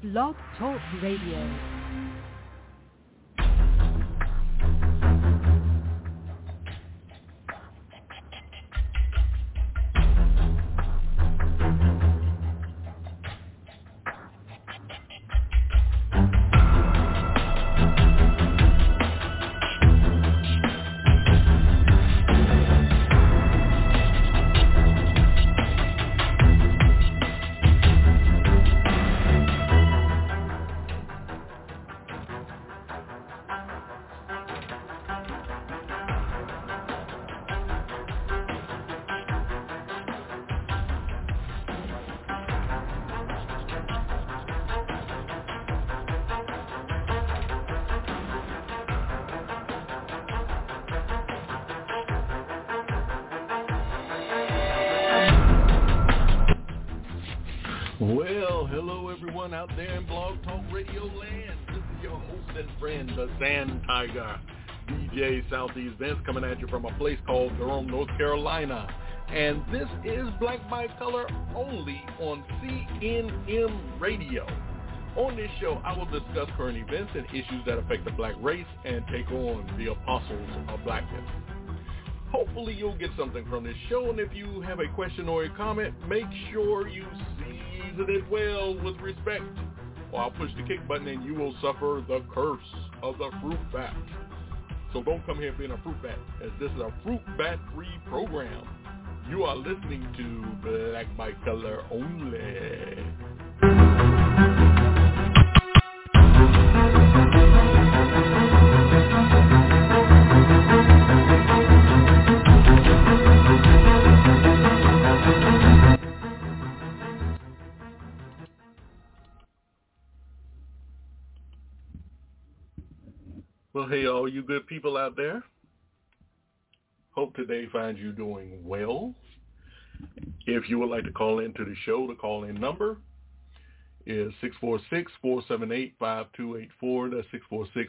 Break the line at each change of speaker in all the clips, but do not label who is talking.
Blog Talk Radio.
Well, hello everyone out there in Blog Talk Radio land. This is your host and friend, the Sand Tiger, DJ Southeast Vince, coming at you from a place called Durham, North Carolina. And this is Black by Color only on CNM Radio. On this show, I will discuss current events and issues that affect the black race and take on the apostles of blackness. Hopefully you'll get something from this show, and if you have a question or a comment, make sure you season it well with respect, or I'll push the kick button and you will suffer the curse of the fruit bat. So don't come here being a fruit bat, as this is a fruit bat free program. You are listening to Black by Color only. Well, hey, all you good people out there. Hope today finds you doing well. If you would like to call into the show, the call-in number is 646-478-5284. That's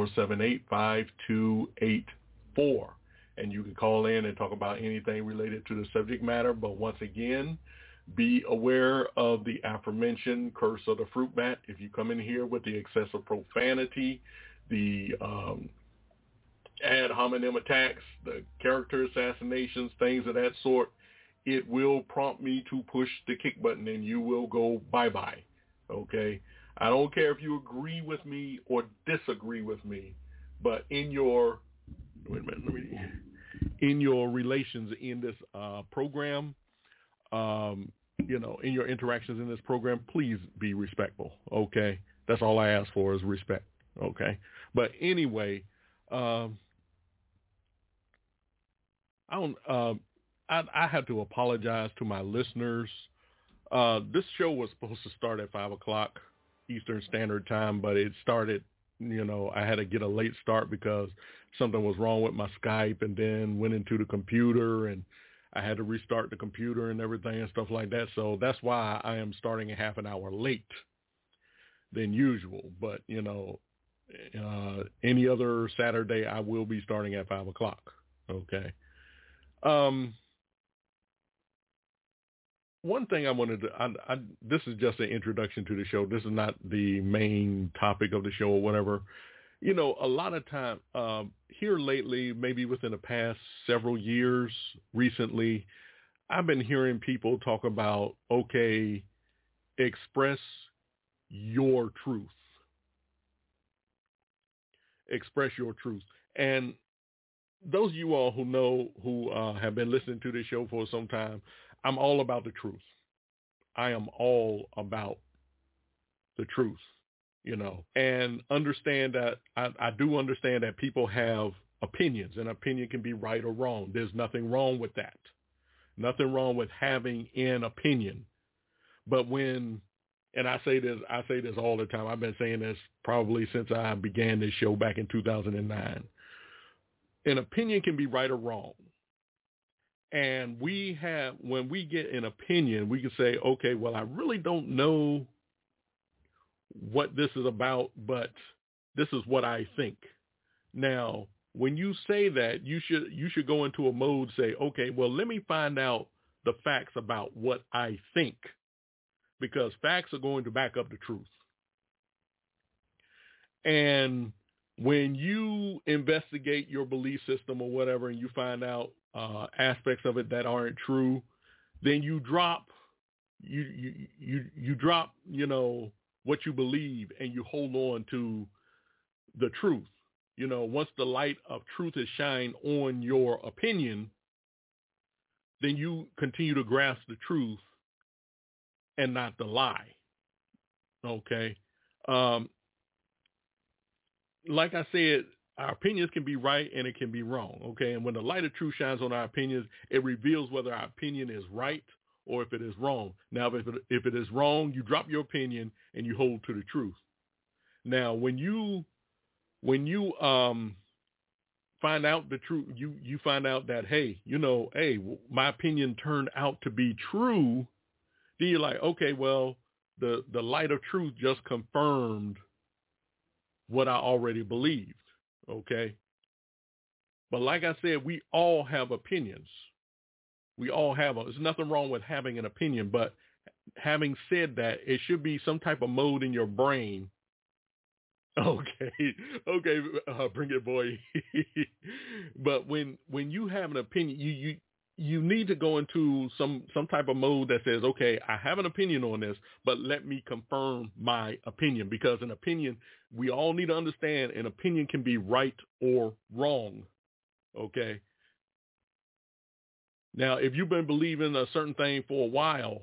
646-478-5284. And you can call in and talk about anything related to the subject matter. But once again, be aware of the aforementioned curse of the fruit bat. If you come in here with the excessive profanity, the ad hominem attacks, the character assassinations, things of that sort, it will prompt me to push the kick button and you will go bye-bye, okay? I don't care if you agree with me or disagree with me, but in your, in your relations in this program, in your interactions in this program, please be respectful, okay? That's all I ask for is respect, okay? But anyway, I had to apologize to my listeners. This show was supposed to start at 5 o'clock Eastern Standard Time, but it started, I had to get a late start because something was wrong with my Skype, and then went into the computer and I had to restart the computer and everything and stuff like that. So that's why I am starting a half an hour late than usual. But, any other Saturday, I will be starting at 5 o'clock. Okay. One thing I wanted to, this is just an introduction to the show. This is not the main topic of the show or whatever. A lot of time here lately, maybe within the past several years, recently, I've been hearing people talk about, okay, express your truth. Express your truth. And those of you all who know, who have been listening to this show for some time, I'm all about the truth. I am all about the truth, and understand that I do understand that people have opinions, and opinion can be right or wrong. There's nothing wrong with that. Nothing wrong with having an opinion. But and I say this all the time. I've been saying this probably since I began this show back in 2009. An opinion can be right or wrong. And when we get an opinion, we can say, okay, well, I really don't know what this is about, but this is what I think. Now, when you say that, you should go into a mode, say, okay, well, let me find out the facts about what I think, because facts are going to back up the truth. And when you investigate your belief system or whatever, and you find out aspects of it that aren't true, then you drop you drop, what you believe, and you hold on to the truth. Once the light of truth is shined on your opinion, then you continue to grasp the truth and not the lie. Okay. Like I said, our opinions can be right and it can be wrong. Okay. And when the light of truth shines on our opinions, it reveals whether our opinion is right or if it is wrong. Now, if it is wrong, you drop your opinion and you hold to the truth. Now, when you find out the truth, you find out that, hey, my opinion turned out to be true. Then you're like, okay, well, the light of truth just confirmed what I already believed. Okay. But like I said, we all have opinions. We all have them. There's nothing wrong with having an opinion, but having said that, it should be some type of mode in your brain. Okay, bring it, boy. But when you have an opinion, you need to go into some type of mode that says, okay, I have an opinion on this, but let me confirm my opinion, because an opinion, we all need to understand, an opinion can be right or wrong. Okay. Now, if you've been believing a certain thing for a while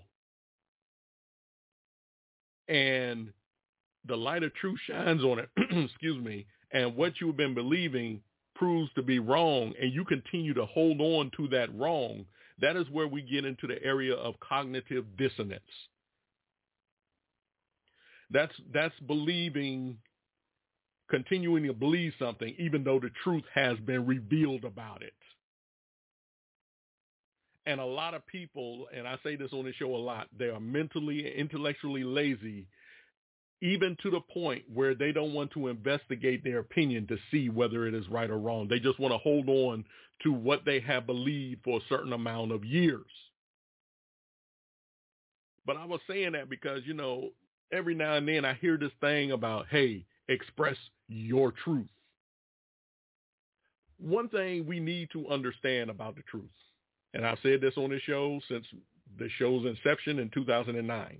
and the light of truth shines on it, excuse me, and what you've been believing proves to be wrong, and you continue to hold on to that wrong, that is where we get into the area of cognitive dissonance. That's believing, continuing to believe something, even though the truth has been revealed about it. And a lot of people, and I say this on the show a lot, they are mentally and intellectually lazy, even to the point where they don't want to investigate their opinion to see whether it is right or wrong. They just want to hold on to what they have believed for a certain amount of years. But I was saying that because, every now and then I hear this thing about, hey, express your truth. One thing we need to understand about the truth, and I've said this on the show since the show's inception in 2009.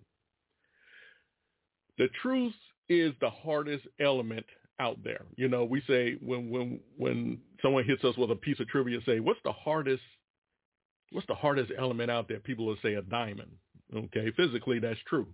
The truth is the hardest element out there. We say when someone hits us with a piece of trivia, say, what's the hardest element out there? People will say a diamond. Okay. Physically, that's true.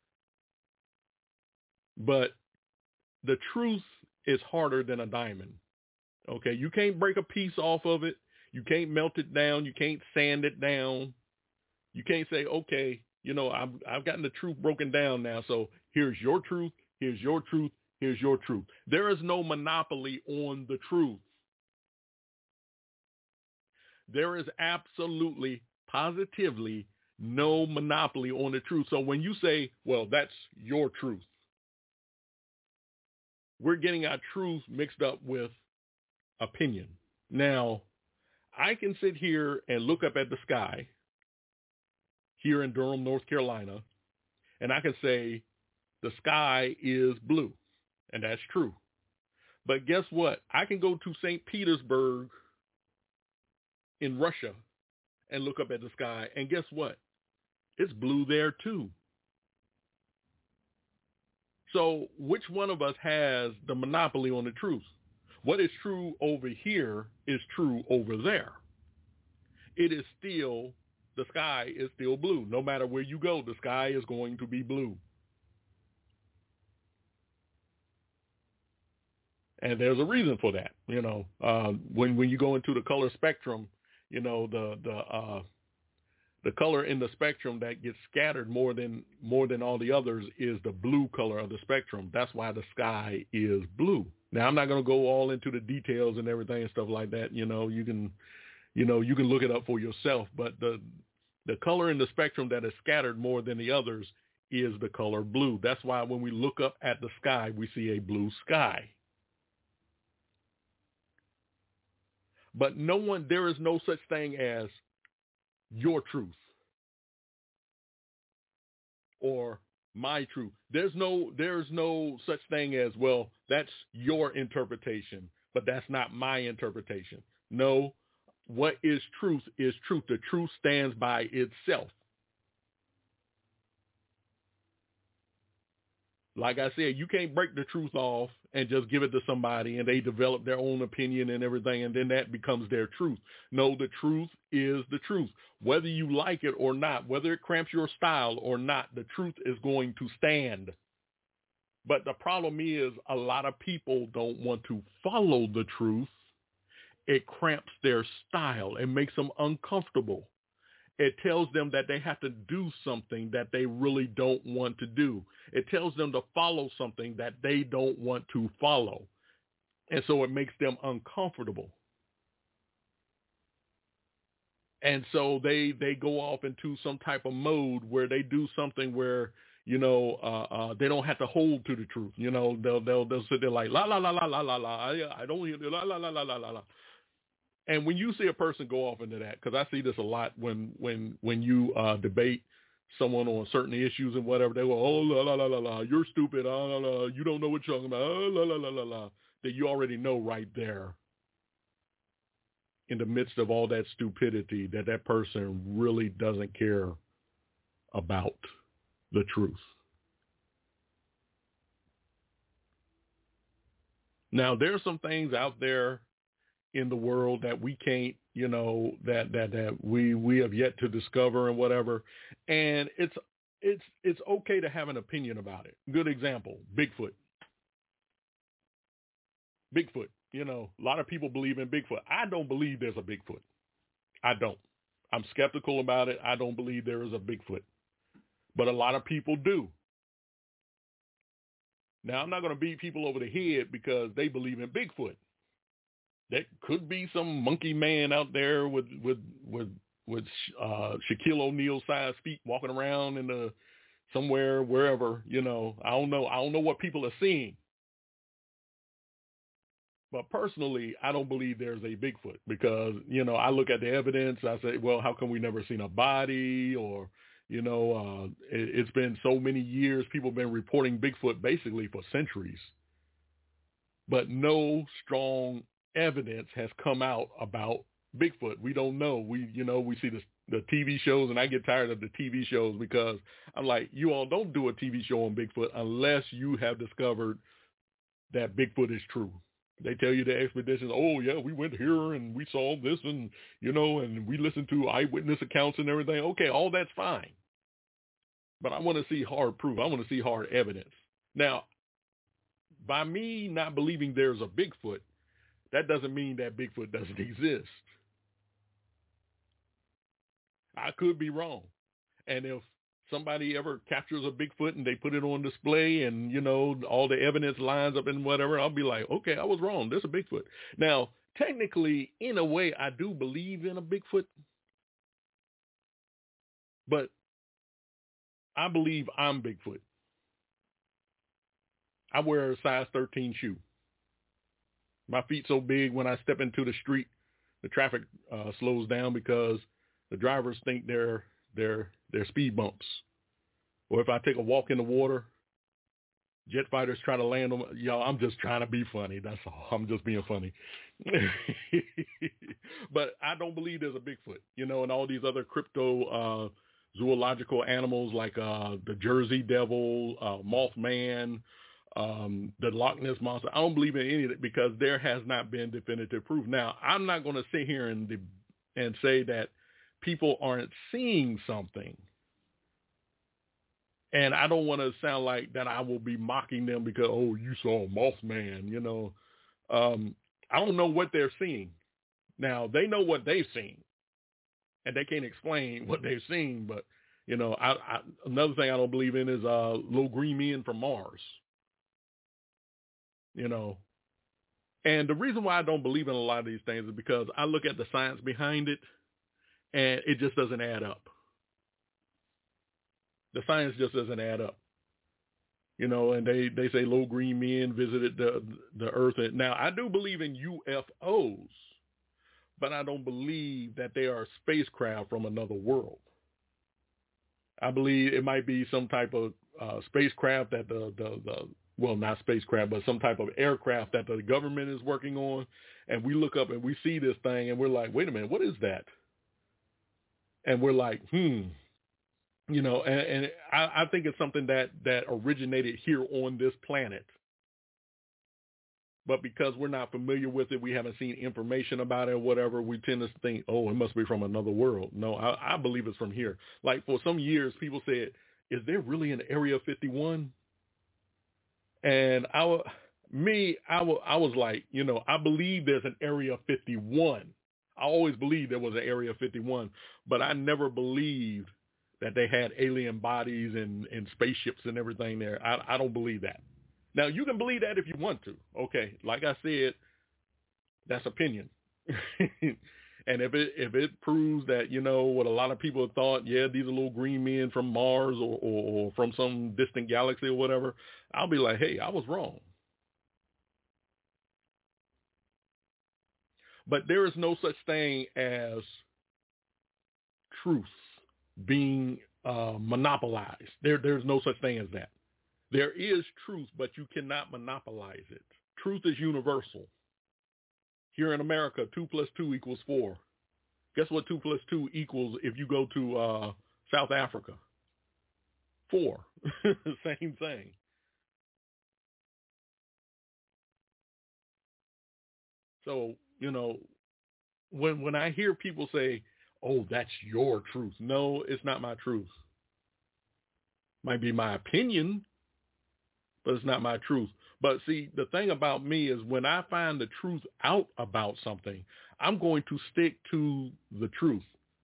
But the truth is harder than a diamond. Okay. You can't break a piece off of it. You can't melt it down. You can't sand it down. You can't say, okay, I've gotten the truth broken down now. So here's your truth. Here's your truth. Here's your truth. There is no monopoly on the truth. There is absolutely, positively no monopoly on the truth. So when you say, well, that's your truth, we're getting our truth mixed up with opinion. Now, I can sit here and look up at the sky here in Durham, North Carolina, and I can say the sky is blue, and that's true. But guess what? I can go to St. Petersburg in Russia and look up at the sky, and guess what? It's blue there too. So which one of us has the monopoly on the truth? What is true over here is true over there. It is still, the sky is still blue. No matter where you go, the sky is going to be blue. And there's a reason for that. When you go into the color spectrum, the color in the spectrum that gets scattered more than all the others is the blue color of the spectrum. That's why the sky is blue. Now, I'm not going to go all into the details and everything and stuff like that. You can look it up for yourself. But the color in the spectrum that is scattered more than the others is the color blue. That's why when we look up at the sky, we see a blue sky. But there is no such thing as your truth or my truth. There's no such thing as, well, that's your interpretation, but that's not my interpretation. No, what is truth is truth. The truth stands by itself. Like I said, you can't break the truth off and just give it to somebody and they develop their own opinion and everything, and then that becomes their truth. No, the truth is the truth. Whether you like it or not, whether it cramps your style or not, the truth is going to stand. But the problem is a lot of people don't want to follow the truth. It cramps their style. It makes them uncomfortable. It tells them that they have to do something that they really don't want to do. It tells them to follow something that they don't want to follow. And so it makes them uncomfortable. And so they go off into some type of mode where they do something where, they don't have to hold to the truth. They'll sit there like, la, la, la, la, la, la, la. I don't hear the la, la, la, la, la, la. And when you see a person go off into that, because I see this a lot when you debate someone on certain issues and whatever, they go, oh, la, la, la, la, la, you're stupid, la, la, la, you don't know what you're talking about, oh, la, la, la, la, la, that you already know right there in the midst of all that stupidity that person really doesn't care about the truth. Now, there's some things out there in the world that we can't, that we have yet to discover and whatever. And it's okay to have an opinion about it. Good example, Bigfoot. A lot of people believe in Bigfoot. I don't believe there's a Bigfoot. I don't. I'm skeptical about it. I don't believe there is a Bigfoot. But a lot of people do. Now, I'm not going to beat people over the head because they believe in Bigfoot. There could be some monkey man out there with Shaquille O'Neal sized feet walking around in somewhere, wherever, I don't know. I don't know what people are seeing. But personally, I don't believe there's a Bigfoot because, I look at the evidence. I say, well, how come we never seen a body? Or, it's been so many years. People have been reporting Bigfoot basically for centuries. But no strong evidence has come out about Bigfoot. We don't know. We see the TV shows, and I get tired of the TV shows because I'm like, you all don't do a TV show on Bigfoot unless you have discovered that Bigfoot is true. They tell you the expeditions, oh yeah, we went here and we saw this and, and we listened to eyewitness accounts and everything. Okay, all that's fine. But I want to see hard proof. I want to see hard evidence. Now, by me not believing there's a Bigfoot, that doesn't mean that Bigfoot doesn't exist. I could be wrong. And if somebody ever captures a Bigfoot and they put it on display and, all the evidence lines up and whatever, I'll be like, okay, I was wrong. There's a Bigfoot. Now, technically, in a way, I do believe in a Bigfoot. But I believe I'm Bigfoot. I wear a size 13 shoe. My feet so big when I step into the street, the traffic slows down because the drivers think they're speed bumps. Or if I take a walk in the water, jet fighters try to land on y'all. I'm just trying to be funny. That's all. I'm just being funny. But I don't believe there's a Bigfoot, and all these other crypto zoological animals like the Jersey Devil, Mothman, the Loch Ness Monster. I don't believe in any of it because there has not been definitive proof. Now, I'm not going to sit here and say that people aren't seeing something. And I don't want to sound like that I will be mocking them because, oh, you saw Mothman, I don't know what they're seeing. Now, they know what they've seen. And they can't explain what they've seen. But, another thing I don't believe in is little green men from Mars. And the reason why I don't believe in a lot of these things is because I look at the science behind it and it just doesn't add up. The science just doesn't add up. And they say little green men visited the earth. Now, I do believe in UFOs, but I don't believe that they are spacecraft from another world. I believe it might be some type of spacecraft that well, not spacecraft, but some type of aircraft that the government is working on. And we look up and we see this thing and we're like, wait a minute, what is that? And we're like, and I think it's something that originated here on this planet. But because we're not familiar with it, we haven't seen information about it or whatever, we tend to think, oh, it must be from another world. No, I believe it's from here. Like for some years, people said, is there really an Area 51? And I was like, I believe there's an Area 51. I always believed there was an Area 51, but I never believed that they had alien bodies and spaceships and everything there. I don't believe that. Now, you can believe that if you want to. Okay, like I said, that's opinion. And if it proves that, what a lot of people thought, yeah, these are little green men from Mars or from some distant galaxy or whatever, I'll be like, hey, I was wrong. But there is no such thing as truth being monopolized. There's no such thing as that. There is truth, but you cannot monopolize it. Truth is universal. Here in America, 2 + 2 = 4. Guess what 2 + 2 equals if you go to South Africa? 4. Same thing. So, when I hear people say, oh, that's your truth. No, it's not my truth. Might be my opinion, but it's not my truth. But see, the thing about me is when I find the truth out about something, I'm going to stick to the truth.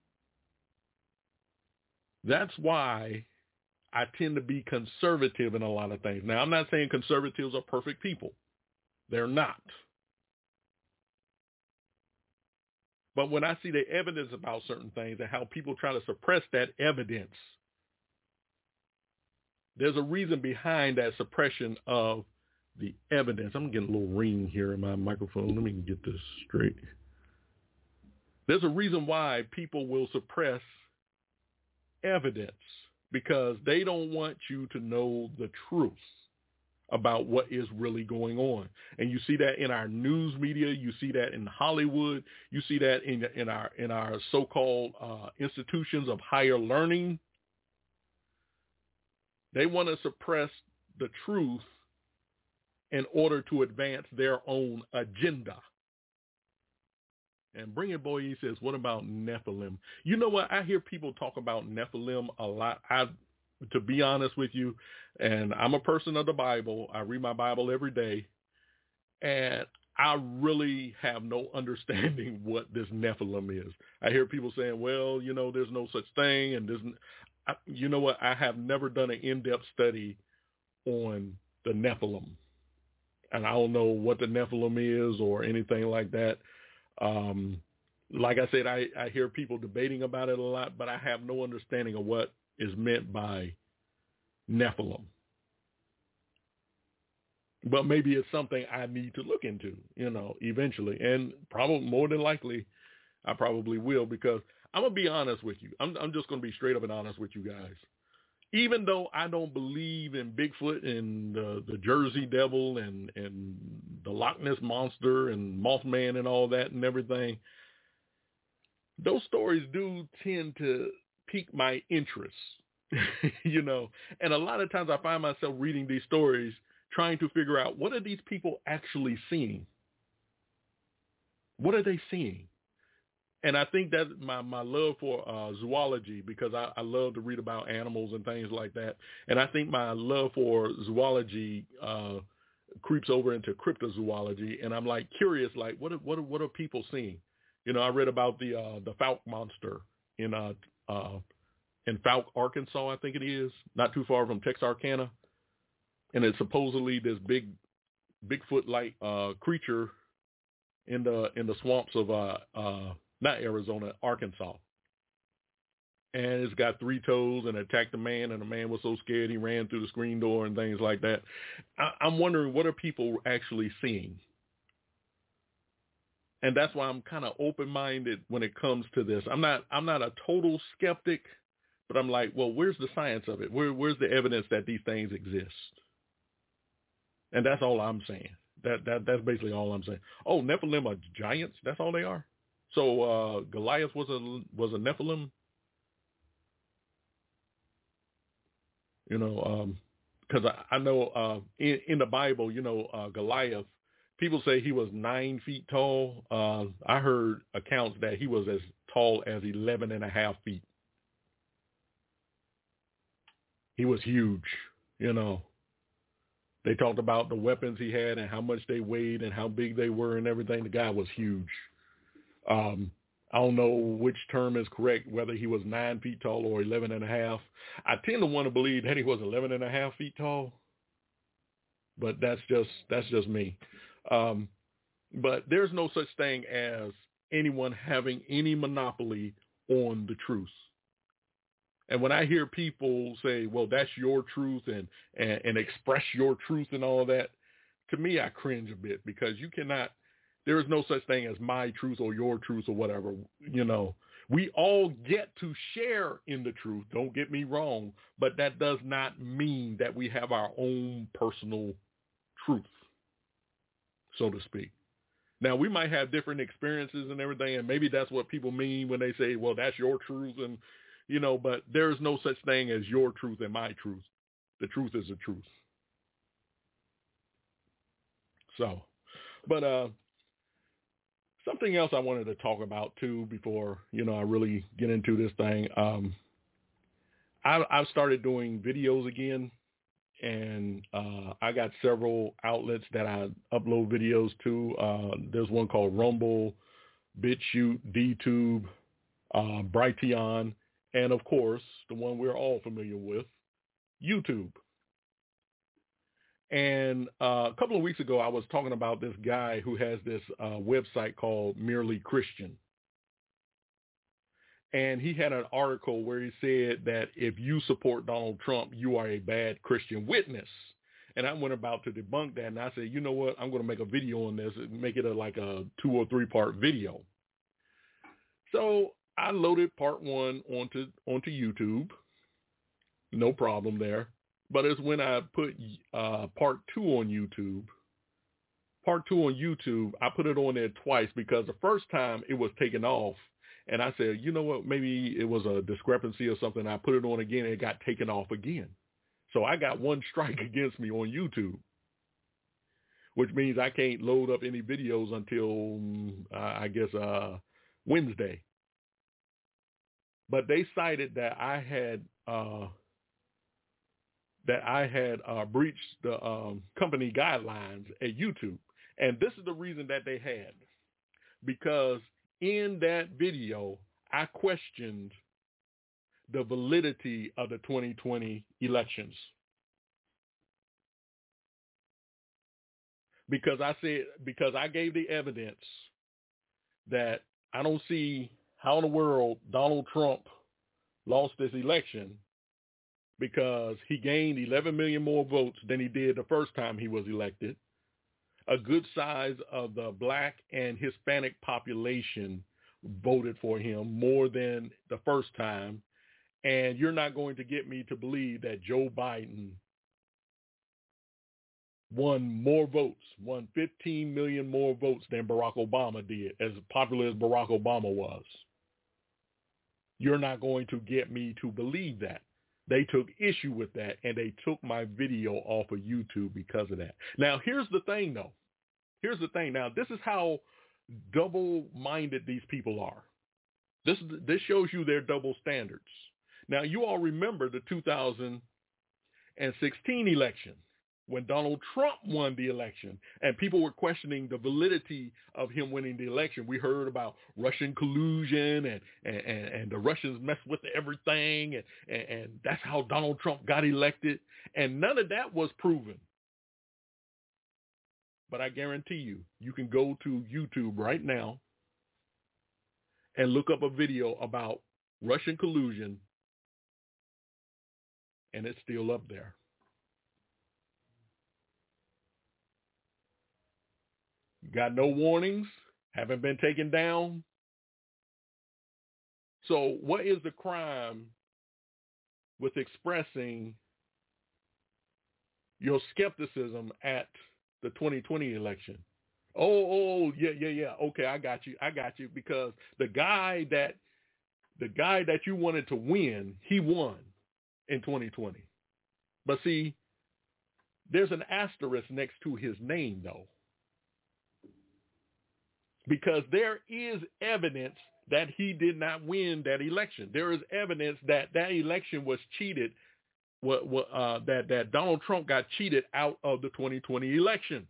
That's why I tend to be conservative in a lot of things. Now, I'm not saying conservatives are perfect people. They're not. But when I see the evidence about certain things and how people try to suppress that evidence, there's a reason behind that suppression of the evidence. I'm getting a little ring here in my microphone. Let me get this straight. There's a reason why people will suppress evidence, because they don't want you to know the truth about what is really going on. And you see that in our news media, you see that in Hollywood, you see that in our so-called institutions of higher learning. They want to suppress the truth in order to advance their own agenda. And Bring It Boy, he says, what about Nephilim? You know what? I hear people talk about Nephilim a lot. To be honest with you, and I'm a person of the Bible. I read my Bible every day. And I really have no understanding what this Nephilim is. I hear people saying, well, there's no such thing. And you know what? I have never done an in-depth study on the Nephilim. And I don't know what the Nephilim is or anything like that. Like I said, I hear people debating about it a lot, but I have no understanding of what is meant by Nephilim. But maybe it's something I need to look into, eventually. And probably more than likely, I probably will, because I'm going to be honest with you. I'm just going to be straight up and honest with you guys. Even though I don't believe in Bigfoot and the Jersey Devil and the Loch Ness Monster and Mothman and all that and everything, those stories do tend to pique my interest, And a lot of times I find myself reading these stories trying to figure out, what are these people actually seeing? What are they seeing? And I think that my love for zoology, because I love to read about animals and things like that. And I think my love for zoology creeps over into cryptozoology. And I'm like curious, like what are people seeing? I read about the Fouke monster in Fouke, Arkansas, I think it is, not too far from Texarkana. And it's supposedly this Bigfoot-like creature in the swamps of not Arizona, Arkansas. And it's got 3 toes and attacked a man, and the man was so scared he ran through the screen door and things like that. I'm wondering, what are people actually seeing? And that's why I'm kind of open-minded when it comes to this. I'm not a total skeptic, But I'm like, well, where's the science of it? Where's the evidence that these things exist? And that's all I'm saying. That's basically all I'm saying. Oh, Nephilim are giants. That's all they are. So Goliath was a Nephilim. You know, because I know in the Bible, you know, Goliath, people say he was 9 feet tall. I heard accounts that he was as tall as 11.5 feet. He was huge, you know. They talked about the weapons he had and how much they weighed and how big they were and everything. The guy was huge. I don't know which term is correct, whether he was 9 feet tall or 11.5. I tend to want to believe that he was 11.5 feet tall, but that's just me. But there's no such thing as anyone having any monopoly on the truth. And when I hear people say, well, that's your truth and express your truth and all that, to me, I cringe a bit, because you cannot, there is no such thing as my truth or your truth or whatever. You know, we all get to share in the truth. Don't get me wrong, but that does not mean that we have our own personal truth, so to speak. Now, we might have different experiences and everything, and maybe that's what people mean when they say, well, that's your truth, and, you know, but there's no such thing as your truth and my truth. The truth is the truth. So, but something else I wanted to talk about, too, before, you know, I really get into this thing. I've started doing videos again, and I got several outlets that I upload videos to. There's one called Rumble, BitChute, DTube, Brighteon, and, of course, the one we're all familiar with, YouTube. And a couple of weeks ago, I was talking about this guy who has this website called Merely Christian. And he had an article where he said that if you support Donald Trump, you are a bad Christian witness. And I went about to debunk that. And I said, you know what? I'm going to make a video on this and make it like a 2 or 3 part video. So I loaded part 1 onto YouTube. No problem there. But it's when I put part 2 on YouTube. Part 2 on YouTube, I put it on there twice because the first time it was taken off. And I said, you know what, maybe it was a discrepancy or something. I put it on again and it got taken off again. So I got 1 strike against me on YouTube, which means I can't load up any videos until, I guess, Wednesday. But they cited that I had breached the company guidelines at YouTube. And this is the reason that they had, because in that video, I questioned the validity of the 2020 elections. Because I gave the evidence that I don't see how in the world Donald Trump lost this election, because he gained 11 million more votes than he did the first time he was elected. A good size of the black and Hispanic population voted for him more than the first time. And you're not going to get me to believe that Joe Biden won more votes, won 15 million more votes than Barack Obama did, as popular as Barack Obama was. You're not going to get me to believe that. They took issue with that, and they took my video off of YouTube because of that. Now, here's the thing, though. Here's the thing. Now, this is how double-minded these people are. This shows you their double standards. Now, you all remember the 2016 election when Donald Trump won the election, and people were questioning the validity of him winning the election. We heard about Russian collusion and the Russians messed with everything, and that's how Donald Trump got elected. And none of that was proven. But I guarantee you, you can go to YouTube right now and look up a video about Russian collusion, and it's still up there. Got no warnings, haven't been taken down. So what is the crime with expressing your skepticism at the 2020 election. Yeah. Okay, I got you. Because the guy that you wanted to win, he won in 2020. But see, there's an asterisk next to his name, though, because there is evidence that he did not win that election. There is evidence that election was cheated. That Donald Trump got cheated out of the 2020 election.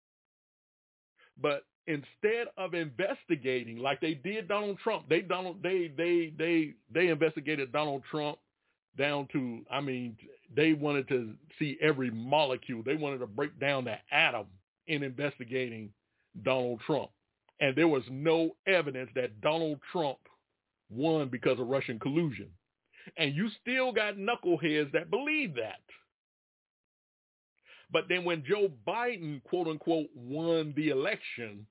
But instead of investigating like they did Donald Trump, they investigated Donald Trump down to, they wanted to see every molecule. They wanted to break down the atom in investigating Donald Trump. And there was no evidence that Donald Trump won because of Russian collusion. And you still got knuckleheads that believe that. But then when Joe Biden, quote unquote, won the election,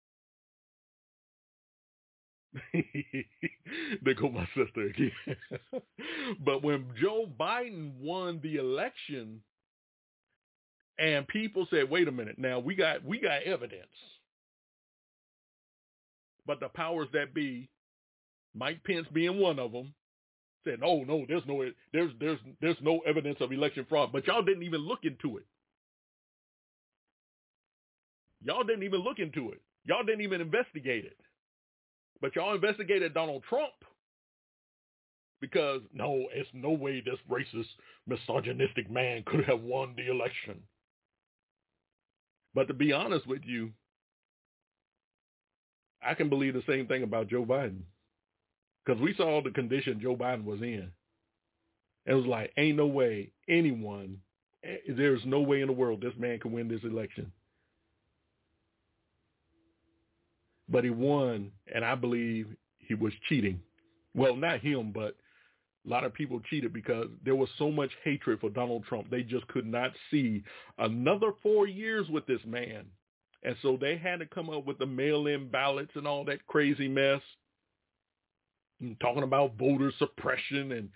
there go my sister again. But when Joe Biden won the election and people said, wait a minute, now we got evidence. But the powers that be, Mike Pence being one of them, said, "Oh no, there's no evidence of election fraud." But y'all didn't even look into it. Y'all didn't even investigate it. But y'all investigated Donald Trump because no, it's no way this racist, misogynistic man could have won the election. But to be honest with you, I can believe the same thing about Joe Biden. Because we saw the condition Joe Biden was in. It was like, ain't no way there's no way in the world this man can win this election. But he won, and I believe he was cheating. Well, not him, but a lot of people cheated because there was so much hatred for Donald Trump. They just could not see another 4 years with this man. And so they had to come up with the mail-in ballots and all that crazy mess. Talking about voter suppression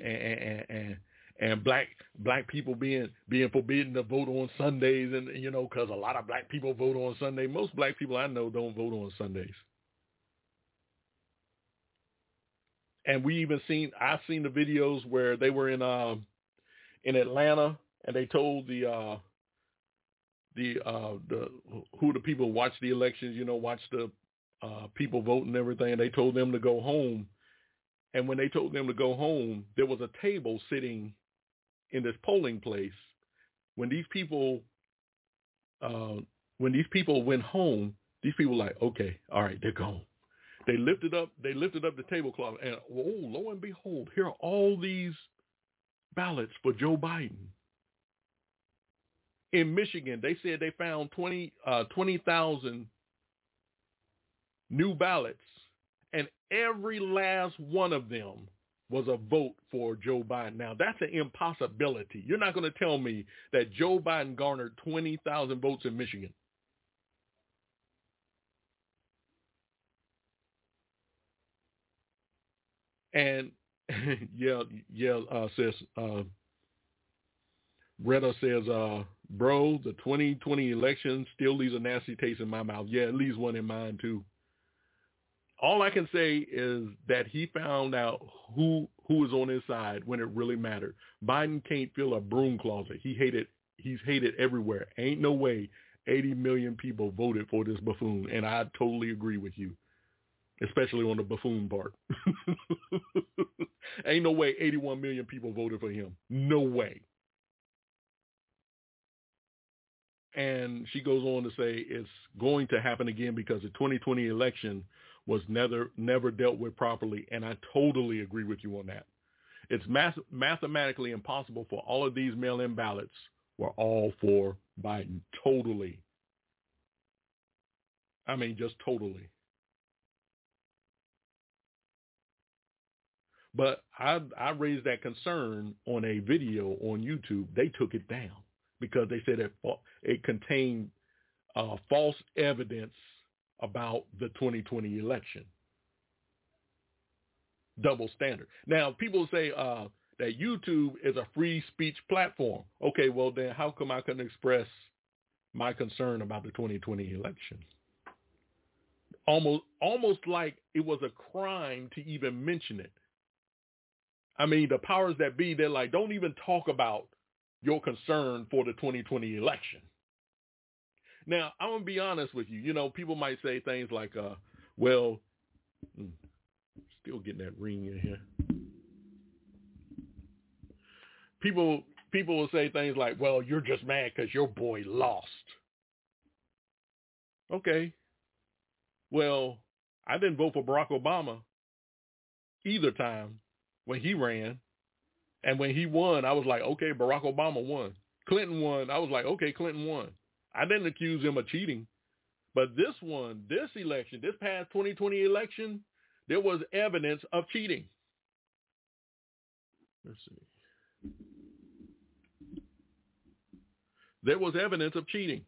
and black people being forbidden to vote on Sundays, and because a lot of black people vote on Sunday. Most black people I know don't vote on Sundays. And I've seen the videos where they were in Atlanta, and they told the who the people watch the elections, watch the people vote and everything. They told them to go home. And when they told them to go home, there was a table sitting in this polling place. When these people went home, these people were like, okay, all right, they're gone. They lifted up the tablecloth, and lo and behold, here are all these ballots for Joe Biden. In Michigan, they said they found 20,000 new ballots, and every last one of them was a vote for Joe Biden. Now, that's an impossibility. You're not going to tell me that Joe Biden garnered 20,000 votes in Michigan. And says Retta says, bro, the 2020 election still leaves a nasty taste in my mouth. Yeah, it leaves one in mine too. All I can say is that he found out who was on his side when it really mattered. Biden can't fill a broom closet. He's hated everywhere. Ain't no way 80 million people voted for this buffoon, and I totally agree with you, especially on the buffoon part. Ain't no way 81 million people voted for him. No way. And she goes on to say it's going to happen again because the 2020 election was never dealt with properly, and I totally agree with you on that. It's mathematically impossible for all of these mail-in ballots were all for Biden. Totally. I mean, just totally. But I raised that concern on a video on YouTube. They took it down because they said it contained false evidence about the 2020 election. Double standard. Now, people say that YouTube is a free speech platform. Okay, well then how come I couldn't express my concern about the 2020 election? Almost like it was a crime to even mention it. I mean, the powers that be, they're like, don't even talk about your concern for the 2020 election. Now, I'm going to be honest with you. You know, people might say things like, still getting that ring in here. People will say things like, well, you're just mad because your boy lost. Okay. Well, I didn't vote for Barack Obama either time when he ran. And when he won, I was like, okay, Barack Obama won. Clinton won. I was like, okay, Clinton won. I didn't accuse him of cheating. But this election, this past 2020 election, there was evidence of cheating. Let's see. There was evidence of cheating.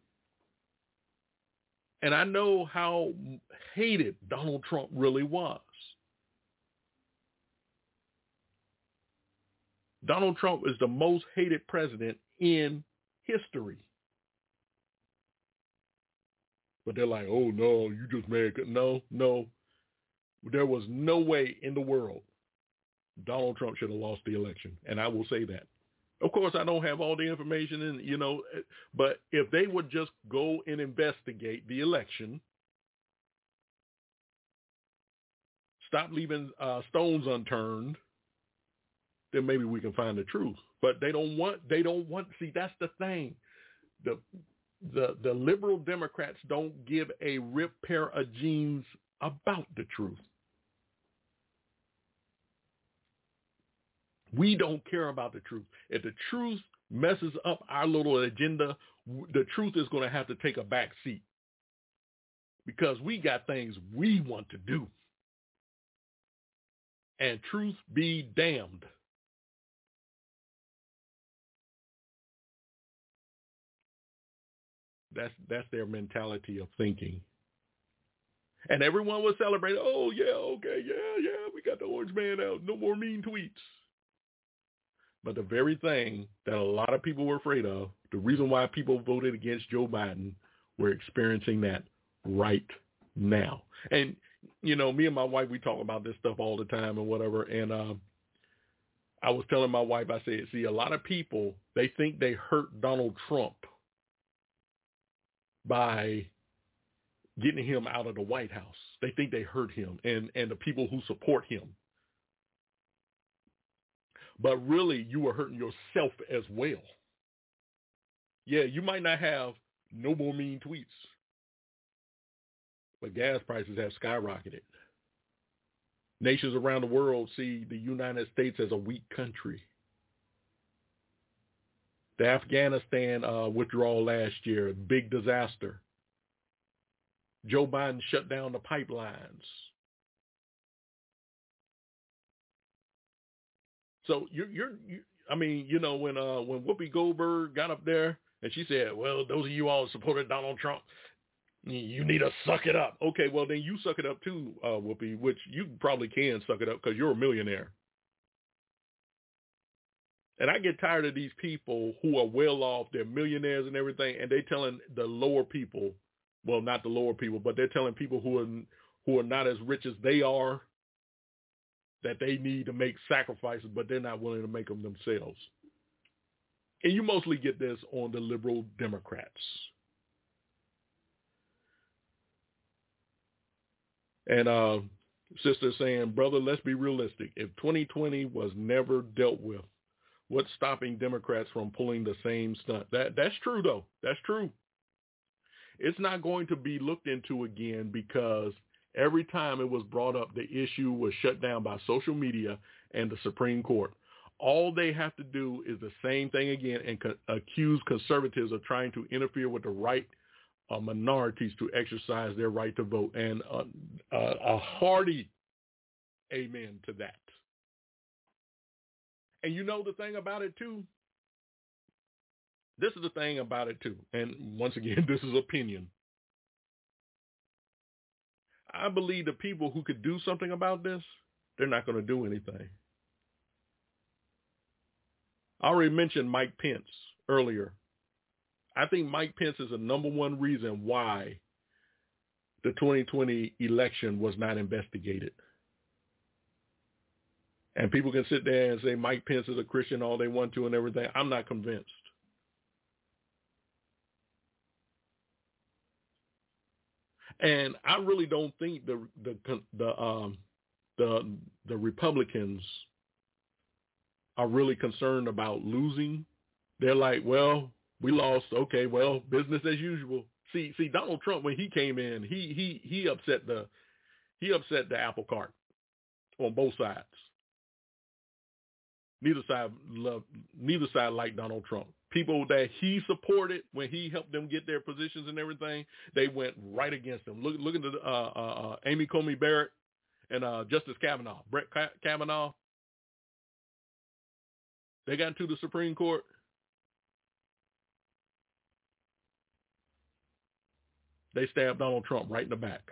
And I know how hated Donald Trump really was. Donald Trump is the most hated president in history. But they're like, oh, no, you just mad. No. There was no way in the world Donald Trump should have lost the election. And I will say that. Of course, I don't have all the information, but if they would just go and investigate the election, stop leaving stones unturned, then maybe we can find the truth. But they don't want, see, that's the thing. The liberal Democrats don't give a rip pair of jeans about the truth. We don't care about the truth. If the truth messes up our little agenda, the truth is going to have to take a back seat because we got things we want to do. And truth be damned. That's their mentality of thinking. And everyone was celebrating, oh, yeah, okay, yeah, we got the orange man out. No more mean tweets. But the very thing that a lot of people were afraid of, the reason why people voted against Joe Biden, we're experiencing that right now. And, me and my wife, we talk about this stuff all the time and whatever. And I was telling my wife, I said, see, a lot of people, they think they hurt Donald Trump by getting him out of the White House. They think they hurt him and the people who support him. But really, you are hurting yourself as well. Yeah, you might not have no more mean tweets, but gas prices have skyrocketed. Nations around the world see the United States as a weak country. The Afghanistan withdrawal last year, big disaster. Joe Biden shut down the pipelines. So when Whoopi Goldberg got up there and she said, well, those of you all supported Donald Trump, you need to suck it up. Okay, well, then you suck it up too, Whoopi, which you probably can suck it up because you're a millionaire. And I get tired of these people who are well off, they're millionaires and everything, and they're telling the lower people, well, not the lower people, but they're telling people who are not as rich as they are that they need to make sacrifices, but they're not willing to make them themselves. And you mostly get this on the liberal Democrats. And sister saying, brother, let's be realistic. If 2020 was never dealt with, what's stopping Democrats from pulling the same stunt? That's true, though. That's true. It's not going to be looked into again because every time it was brought up, the issue was shut down by social media and the Supreme Court. All they have to do is the same thing again and accuse conservatives of trying to interfere with the right of minorities to exercise their right to vote. And a hearty amen to that. And the thing about it, too, this is the thing about it, too. And once again, this is opinion. I believe the people who could do something about this, they're not going to do anything. I already mentioned Mike Pence earlier. I think Mike Pence is the number one reason why the 2020 election was not investigated. And people can sit there and say Mike Pence is a Christian all they want to and everything. I'm not convinced. And I really don't think the Republicans are really concerned about losing. They're like, well, we lost. Okay, well, business as usual. See, Donald Trump, when he came in, he upset the apple cart on both sides. Neither side liked Donald Trump. People that he supported when he helped them get their positions and everything, they went right against him. Look at the Amy Coney Barrett and Justice Kavanaugh, Brett Kavanaugh. They got into the Supreme Court. They stabbed Donald Trump right in the back.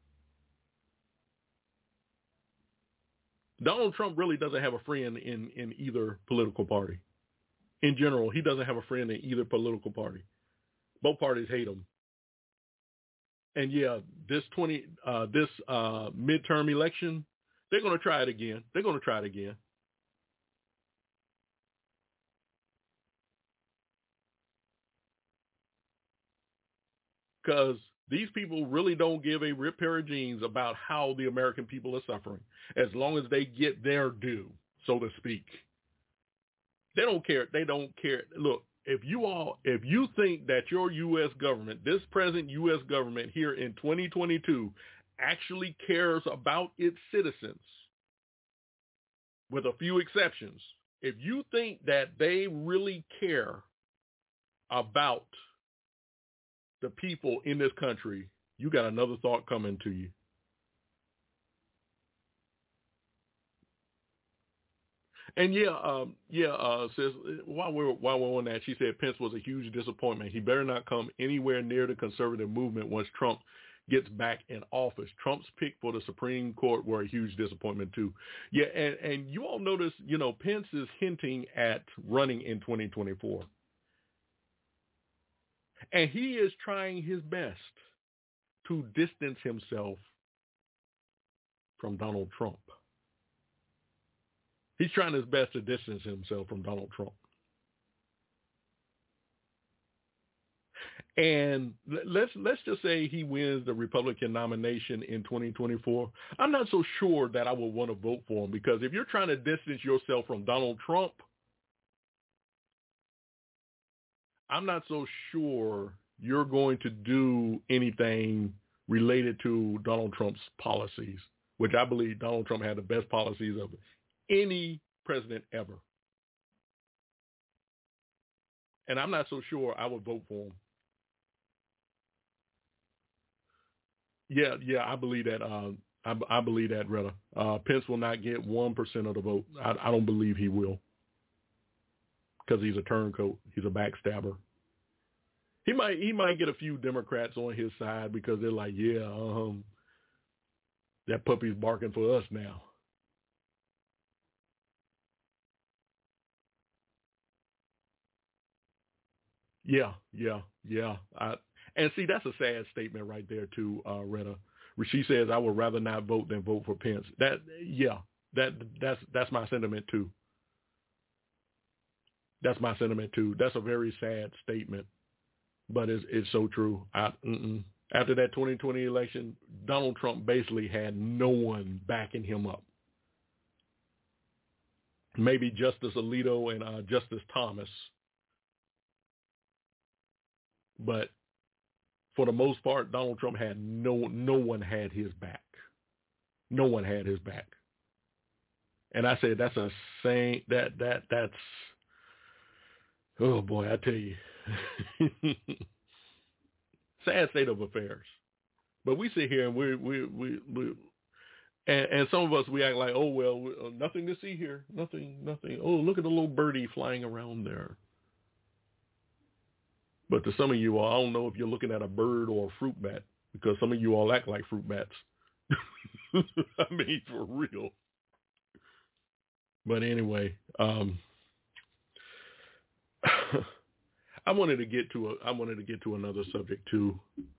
Donald Trump really doesn't have a friend in either political party. In general, he doesn't have a friend in either political party. Both parties hate him. And yeah, this midterm election, they're going to try it again. Because these people really don't give a rip pair of jeans about how the American people are suffering, as long as they get their due, so to speak. They don't care. Look, if you think that your U.S. government, this present U.S. government here in 2022, actually cares about its citizens, with a few exceptions, if you think that they really care about the people in this country, you got another thought coming to you. And sis, while we're on that, she said Pence was a huge disappointment. He better not come anywhere near the conservative movement once Trump gets back in office. Trump's pick for the Supreme Court were a huge disappointment too. Yeah, and you all notice, Pence is hinting at running in 2024. And he is trying his best to distance himself from Donald Trump. He's trying his best to distance himself from Donald Trump. And let's just say he wins the Republican nomination in 2024. I'm not so sure that I would want to vote for him, because if you're trying to distance yourself from Donald Trump, I'm not so sure you're going to do anything related to Donald Trump's policies, which I believe Donald Trump had the best policies of any president ever. And I'm not so sure I would vote for him. Yeah, I believe that. I believe that, Retta. Pence will not get 1% of the vote. I don't believe he will, because he's a turncoat. He's a backstabber. He might get a few Democrats on his side, because they're like, that puppy's barking for us now. Yeah. And see, that's a sad statement right there too, Retta. She says, I would rather not vote than vote for Pence. That's my sentiment too. That's my sentiment too. That's a very sad statement, but it's so true. After that 2020 election, Donald Trump basically had no one backing him up. Maybe Justice Alito and Justice Thomas. But for the most part, Donald Trump had no one had his back. No one had his back. And I said, that's oh boy, I tell you, sad state of affairs. But we sit here and we and some of us, we act like, oh well, nothing to see here, nothing. Oh, look at the little birdie flying around there. But to some of you all, I don't know if you're looking at a bird or a fruit bat, because some of you all act like fruit bats. I mean, for real. But anyway, I wanted to get to another subject too.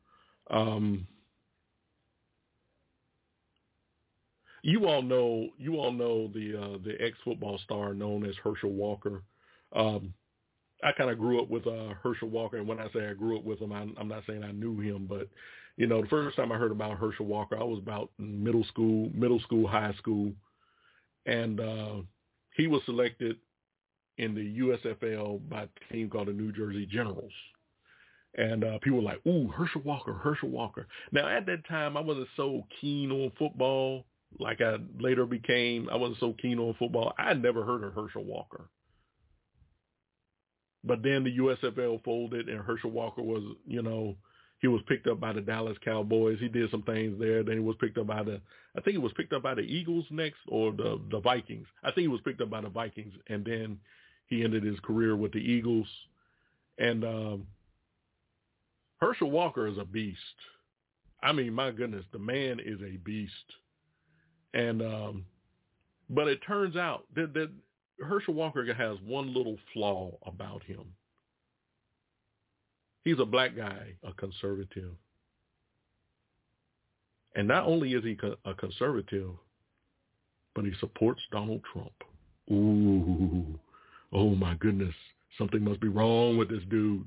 You all know the ex-football star known as Herschel Walker. I kind of grew up with Herschel Walker, and when I say I grew up with him, I'm not saying I knew him, but the first time I heard about Herschel Walker, I was about in middle school, high school, and he was selected in the USFL by a team called the New Jersey Generals. And people were like, ooh, Herschel Walker. Now, at that time, I wasn't so keen on football like I later became. I wasn't so keen on football. I had never heard of Herschel Walker. But then the USFL folded, and Herschel Walker was, he was picked up by the Dallas Cowboys. He did some things there. Then he was picked up by the Eagles next, or the Vikings. I think he was picked up by the Vikings, and then he ended his career with the Eagles. And Herschel Walker is a beast. I mean, my goodness, the man is a beast. And but it turns out that Herschel Walker has one little flaw about him. He's a black guy, a conservative. And not only is he a conservative, but he supports Donald Trump. Ooh, oh my goodness. Something must be wrong with this dude.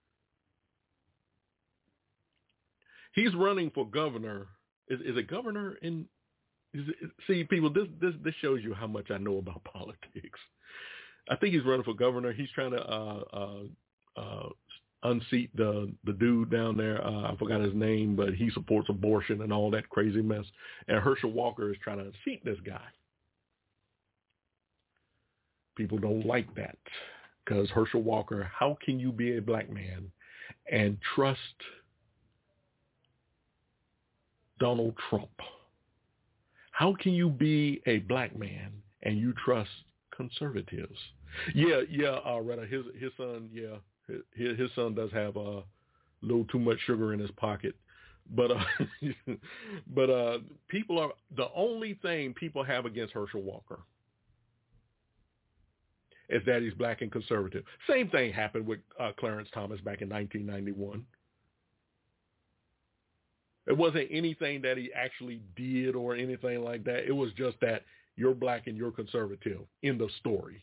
He's running for governor. Is it governor in? See, people, this shows you how much I know about politics. I think he's running for governor. He's trying to unseat the dude down there. I forgot his name, but he supports abortion and all that crazy mess. And Herschel Walker is trying to unseat this guy. People don't like that because Herschel Walker, how can you be a black man and trust Donald Trump? How can you be a black man and you trust conservatives? Yeah, Retta, his son, his son does have a little too much sugar in his pocket, but people are, the only thing people have against Herschel Walker is that he's black and conservative. Same thing happened with Clarence Thomas back in 1991. It wasn't anything that he actually did or anything like that. It was just that you're black and you're conservative in the story.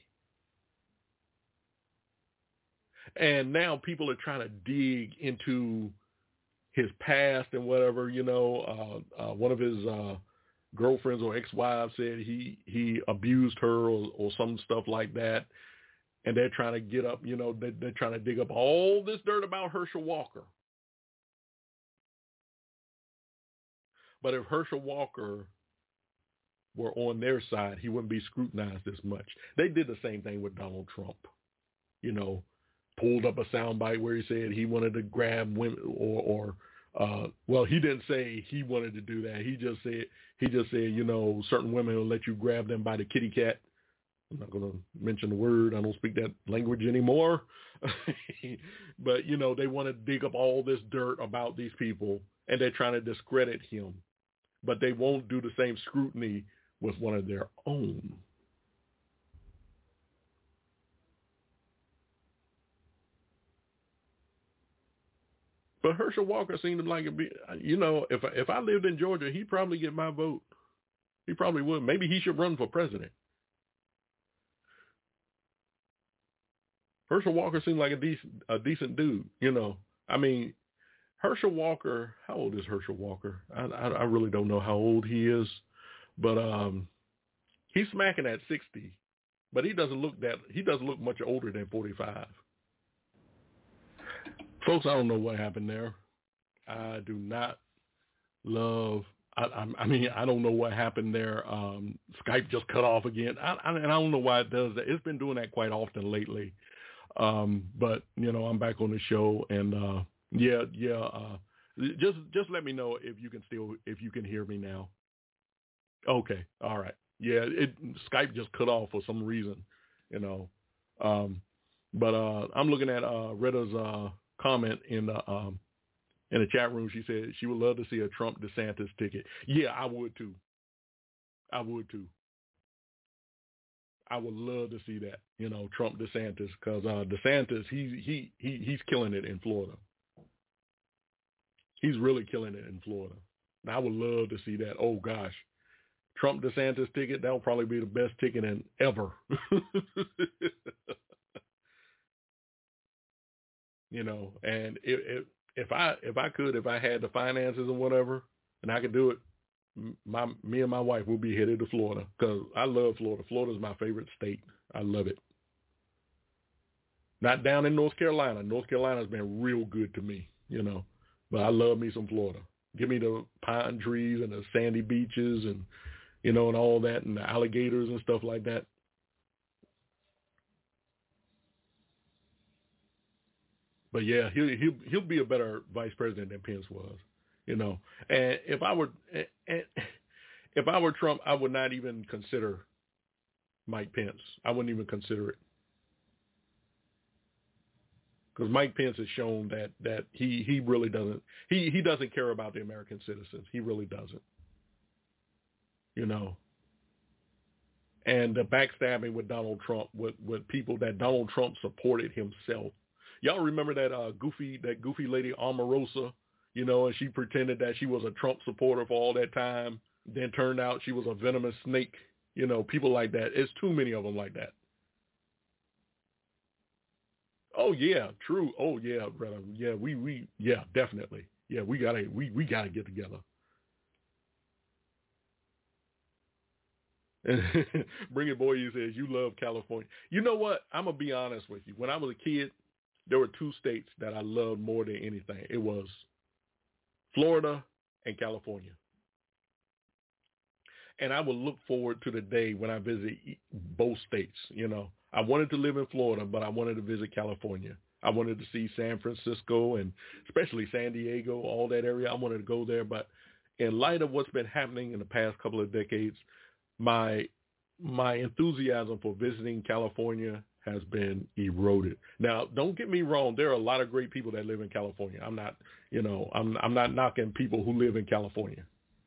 And now people are trying to dig into his past and whatever, one of his girlfriends or ex-wives said he abused her or some stuff like that. And they're trying to get up, they're trying to dig up all this dirt about Herschel Walker. But if Herschel Walker were on their side, he wouldn't be scrutinized as much. They did the same thing with Donald Trump. Pulled up a soundbite where he said he wanted to grab women well, he didn't say he wanted to do that. He just said, certain women will let you grab them by the kitty cat. I'm not going to mention the word. I don't speak that language anymore. But, they want to dig up all this dirt about these people, and they're trying to discredit him. But they won't do the same scrutiny with one of their own. But Herschel Walker seemed like if I lived in Georgia, he'd probably get my vote. He probably would. Maybe he should run for president. Herschel Walker seemed like a decent dude. I mean, Herschel Walker, how old is Herschel Walker? I really don't know how old he is, but he's smacking at 60, but he doesn't look much older than 45. Folks, I don't know what happened there. I do not love, I mean, I don't know what happened there. Skype just cut off again. And I don't know why it does that. It's been doing that quite often lately. But, I'm back on the show, and just let me know if you can hear me now. Okay. All right. Yeah. Skype just cut off for some reason, but I'm looking at Retta's comment in the chat room. She said she would love to see a Trump DeSantis ticket. Yeah, I would too. I would love to see that, Trump DeSantis, because DeSantis, he's killing it in Florida. He's really killing it in Florida. And I would love to see that. Oh gosh, Trump DeSantis ticket, that would probably be the best ticket in ever. And if I had the finances or whatever, and I could do it, me and my wife will be headed to Florida, because I love Florida. Florida is my favorite state. I love it. Not down in North Carolina. North Carolina's been real good to me, but I love me some Florida. Give me the pine trees and the sandy beaches and, and all that, and the alligators and stuff like that. But yeah, he'll be a better vice president than Pence was, And if I were Trump, I would not even consider Mike Pence. I wouldn't even consider it, because Mike Pence has shown that he really doesn't he doesn't care about the American citizens. He really doesn't, And the backstabbing with Donald Trump, with people that Donald Trump supported himself. Y'all remember that goofy lady Omarosa, and she pretended that she was a Trump supporter for all that time. Then turned out she was a venomous snake. People like that. It's too many of them like that. Oh yeah, true. Oh yeah, brother. Yeah, we definitely. Yeah, we gotta get together. Bring It Boy, you says you love California. You know what? I'm gonna be honest with you. When I was a kid, there were two states that I loved more than anything. It was Florida and California. And I would look forward to the day when I visit both states. I wanted to live in Florida, but I wanted to visit California. I wanted to see San Francisco and especially San Diego, all that area. I wanted to go there. But in light of what's been happening in the past couple of decades, my enthusiasm for visiting California has been eroded. Now, don't get me wrong. There are a lot of great people that live in California. I'm not, I'm not knocking people who live in California.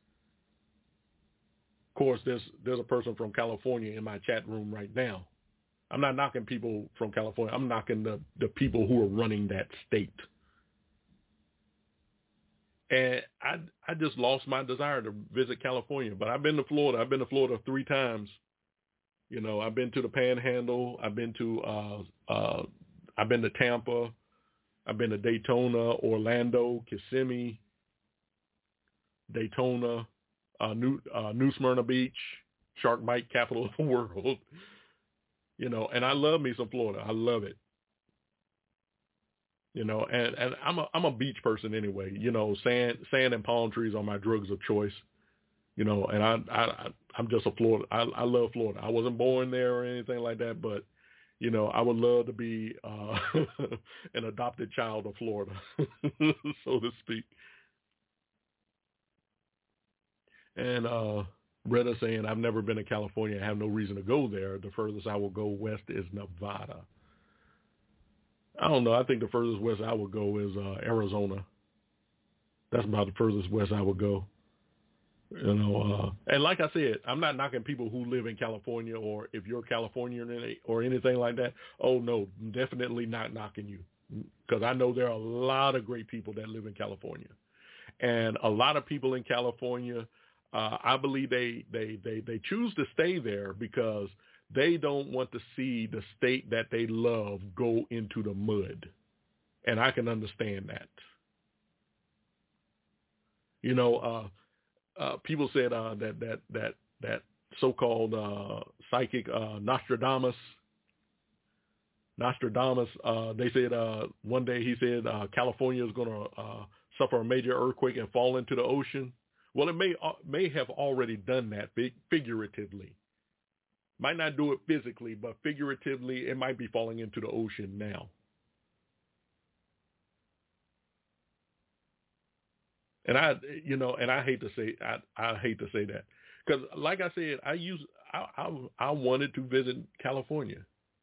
Of course, there's a person from California in my chat room right now. I'm not knocking people from California. I'm knocking the people who are running that state. And I just lost my desire to visit California. But I've been to Florida. I've been to Florida 3 times. I've been to the Panhandle. I've been to Tampa. I've been to Daytona, Orlando, Kissimmee, Daytona, New Smyrna Beach, Shark Bite, capital of the world. And I love me some Florida. I love it. And I'm a beach person anyway. Sand and palm trees are my drugs of choice. And I'm just a Florida. I love Florida. I wasn't born there or anything like that, but I would love to be an adopted child of Florida, so to speak. And Retta saying, I've never been to California. I have no reason to go there. The furthest I will go west is Nevada. I don't know. I think the furthest west I would go is Arizona. That's about the furthest west I would go. And like I said, I'm not knocking people who live in California, or if you're Californian or anything like that. Oh, no, definitely not knocking you, because I know there are a lot of great people that live in California. And a lot of people in California, I believe they choose to stay there because they don't want to see the state that they love go into the mud. And I can understand that. People said that so-called psychic Nostradamus. They said one day he said California is going to suffer a major earthquake and fall into the ocean. Well, it may have already done that figuratively. Might not do it physically, but figuratively, it might be falling into the ocean now. And I hate to say, I hate to say that, because like I said, I wanted to visit California.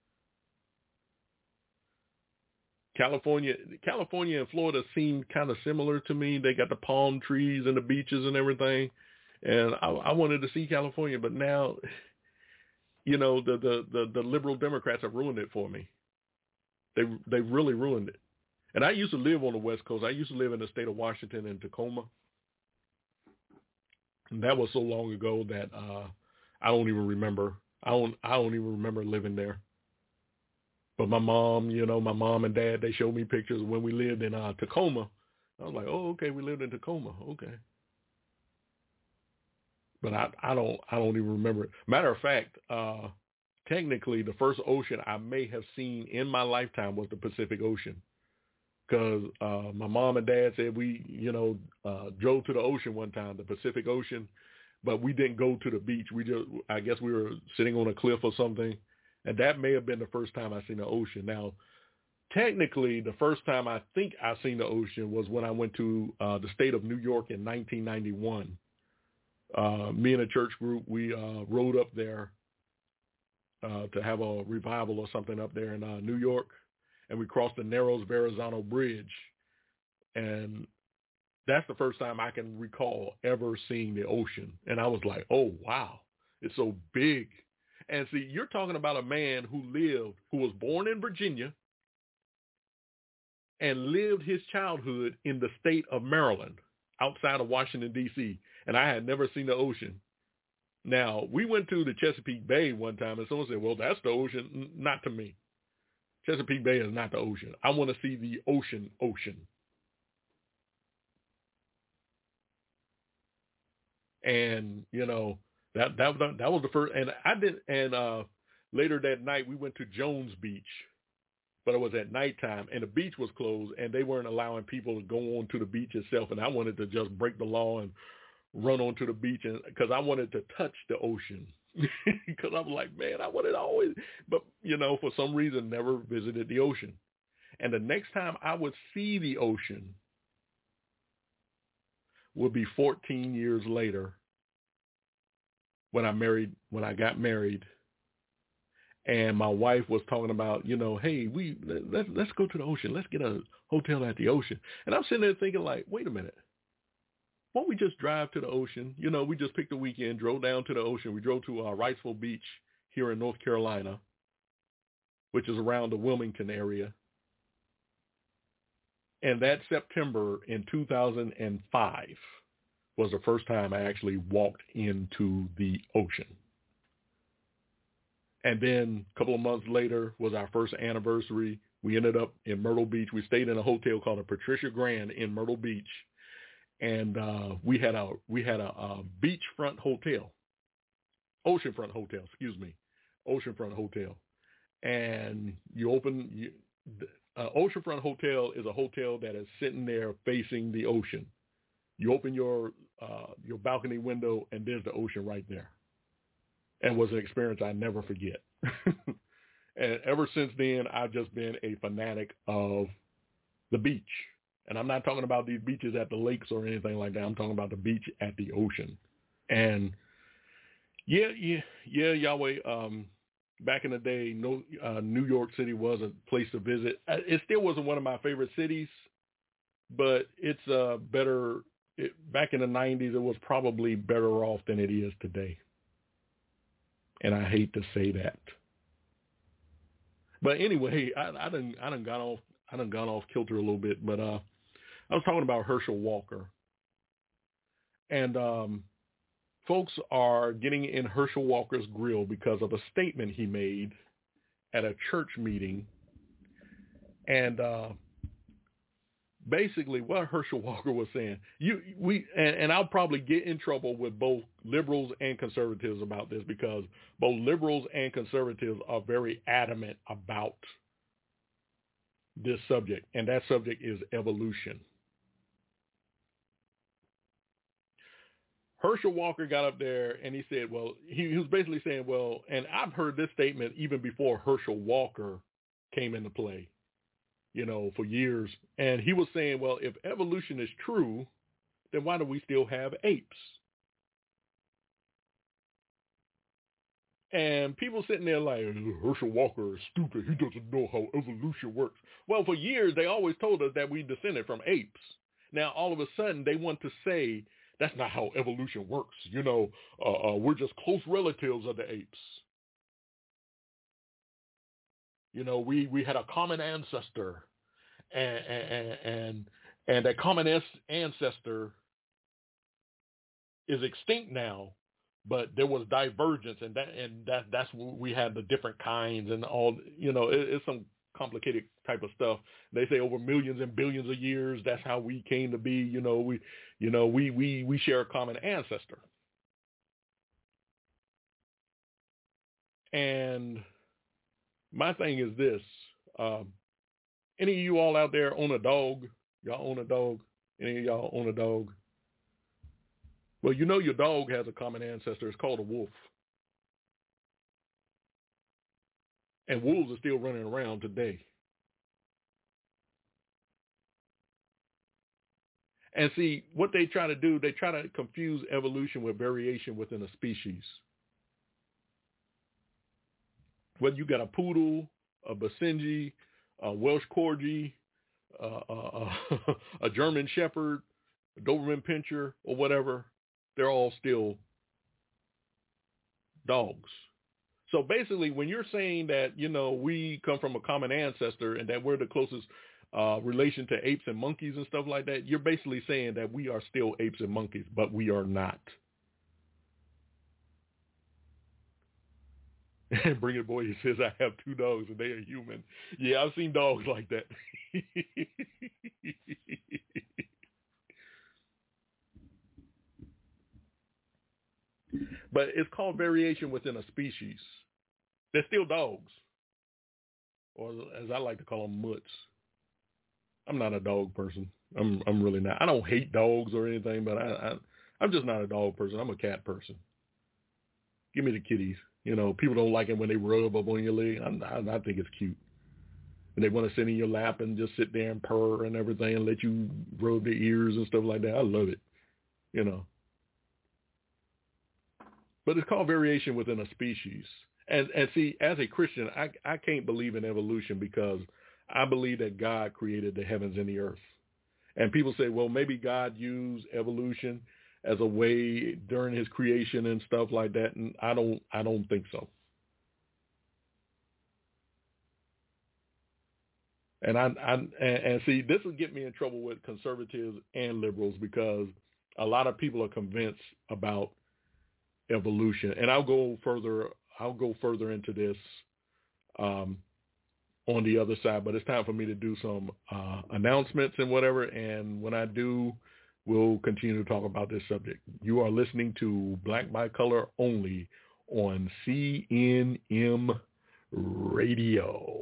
California and Florida seem kind of similar to me. They got the palm trees and the beaches and everything. And I wanted to see California, but now You know, the liberal Democrats have ruined it for me. They really ruined it. And I used to live on the West Coast. I used to live in the state of Washington in Tacoma. And that was so long ago that I don't even remember. I don't even remember living there. But my mom and dad, they showed me pictures when we lived in Tacoma. I was like, oh, okay, we lived in Tacoma. Okay. But I don't even remember it. Matter of fact, technically the first ocean I may have seen in my lifetime was the Pacific Ocean. Because my mom and dad said we, drove to the ocean one time, the Pacific Ocean, but we didn't go to the beach. I guess we were sitting on a cliff or something, and that may have been the first time I seen the ocean. Now, technically, the first time I think I seen the ocean was when I went to the state of New York in 1991. Me and a church group, we rode up there to have a revival or something up there in New York. And we crossed the Narrows Verrazano Bridge. And that's the first time I can recall ever seeing the ocean. And I was like, oh, wow, it's so big. And see, you're talking about a man who was born in Virginia and lived his childhood in the state of Maryland, outside of Washington, D.C. And I had never seen the ocean. Now, we went to the Chesapeake Bay one time, and someone said, well, that's the ocean. Not to me. Chesapeake Bay is not the ocean. I want to see the ocean. And, that was the first, and I did, and later that night we went to Jones Beach, but it was at nighttime and the beach was closed and they weren't allowing people to go on to the beach itself. And I wanted to just break the law and run onto the beach because I wanted to touch the ocean. Because I'm like, man, I wanted to always, but, for some reason, never visited the ocean. And the next time I would see the ocean would be 14 years later when I got married. And my wife was talking about, hey, let's go to the ocean. Let's get a hotel at the ocean. And I'm sitting there thinking like, wait a minute. Why don't we just drive to the ocean? We just picked a weekend, drove down to the ocean. We drove to Wrightsville Beach here in North Carolina, which is around the Wilmington area. And that September in 2005 was the first time I actually walked into the ocean. And then a couple of months later was our first anniversary. We ended up in Myrtle Beach. We stayed in a hotel called the Patricia Grand in Myrtle Beach. And we had a beachfront hotel, oceanfront hotel. And oceanfront hotel is a hotel that is sitting there facing the ocean. You open your balcony window and there's the ocean right there. And was an experience I never forget. And ever since then, I've just been a fanatic of the beach. And I'm not talking about these beaches at the lakes or anything like that. I'm talking about the beach at the ocean. And yeah, Yahweh, back in the day, New York City was a place to visit. It still wasn't one of my favorite cities, but it's better. Back in the 90s, it was probably better off than it is today. And I hate to say that. But anyway, I done gone off kilter a little bit, but I was talking about Herschel Walker. And folks are getting in Herschel Walker's grill because of a statement he made at a church meeting. And basically what Herschel Walker was saying, and I'll probably get in trouble with both liberals and conservatives about this because both liberals and conservatives are very adamant about this subject, and that subject is evolution. Herschel Walker got up there and he said, well, he was basically saying, well, and I've heard this statement even before Herschel Walker came into play, for years. And he was saying, well, if evolution is true, then why do we still have apes? And people sitting there like, Herschel Walker is stupid. He doesn't know how evolution works. Well, for years, they always told us that we descended from apes. Now, all of a sudden, they want to say, that's not how evolution works. We're just close relatives of the apes. We had a common ancestor, and that common ancestor is extinct now, but there was divergence, and that's when we had the different kinds and all. It's some complicated type of stuff. They say over millions and billions of years, that's how we came to be. We share a common ancestor. And my thing is this: any of you all out there own a dog? Y'all own a dog? Any of y'all own a dog? Well, your dog has a common ancestor. It's called a wolf. And wolves are still running around today. And see, what they try to do, they try to confuse evolution with variation within a species. Whether you got a poodle, a Basenji, a Welsh Corgi, a German Shepherd, a Doberman Pinscher, or whatever, they're all still dogs. So basically, when you're saying that, we come from a common ancestor and that we're the closest relation to apes and monkeys and stuff like that, you're basically saying that we are still apes and monkeys, but we are not. And Bring It Boy, he says, I have 2 dogs and they are human. Yeah, I've seen dogs like that. But it's called variation within a species. They're still dogs. Or as I like to call them, mutts. I'm not a dog person. I'm really not. I don't hate dogs or anything, but I'm just not a dog person. I'm a cat person. Give me the kitties. People don't like it when they rub up on your leg. I think it's cute. And they want to sit in your lap and just sit there and purr and everything and let you rub their ears and stuff like that. I love it. But it's called variation within a species. And see, as a Christian, I can't believe in evolution because I believe that God created the heavens and the earth. And people say, well, maybe God used evolution as a way during his creation and stuff like that. And I don't think so. And see, this will get me in trouble with conservatives and liberals because a lot of people are convinced about evolution. And I'll go further into this on the other side, but it's time for me to do some announcements and whatever. And when I do, we'll continue to talk about this subject. You are listening to Black by Color Only on CNM Radio.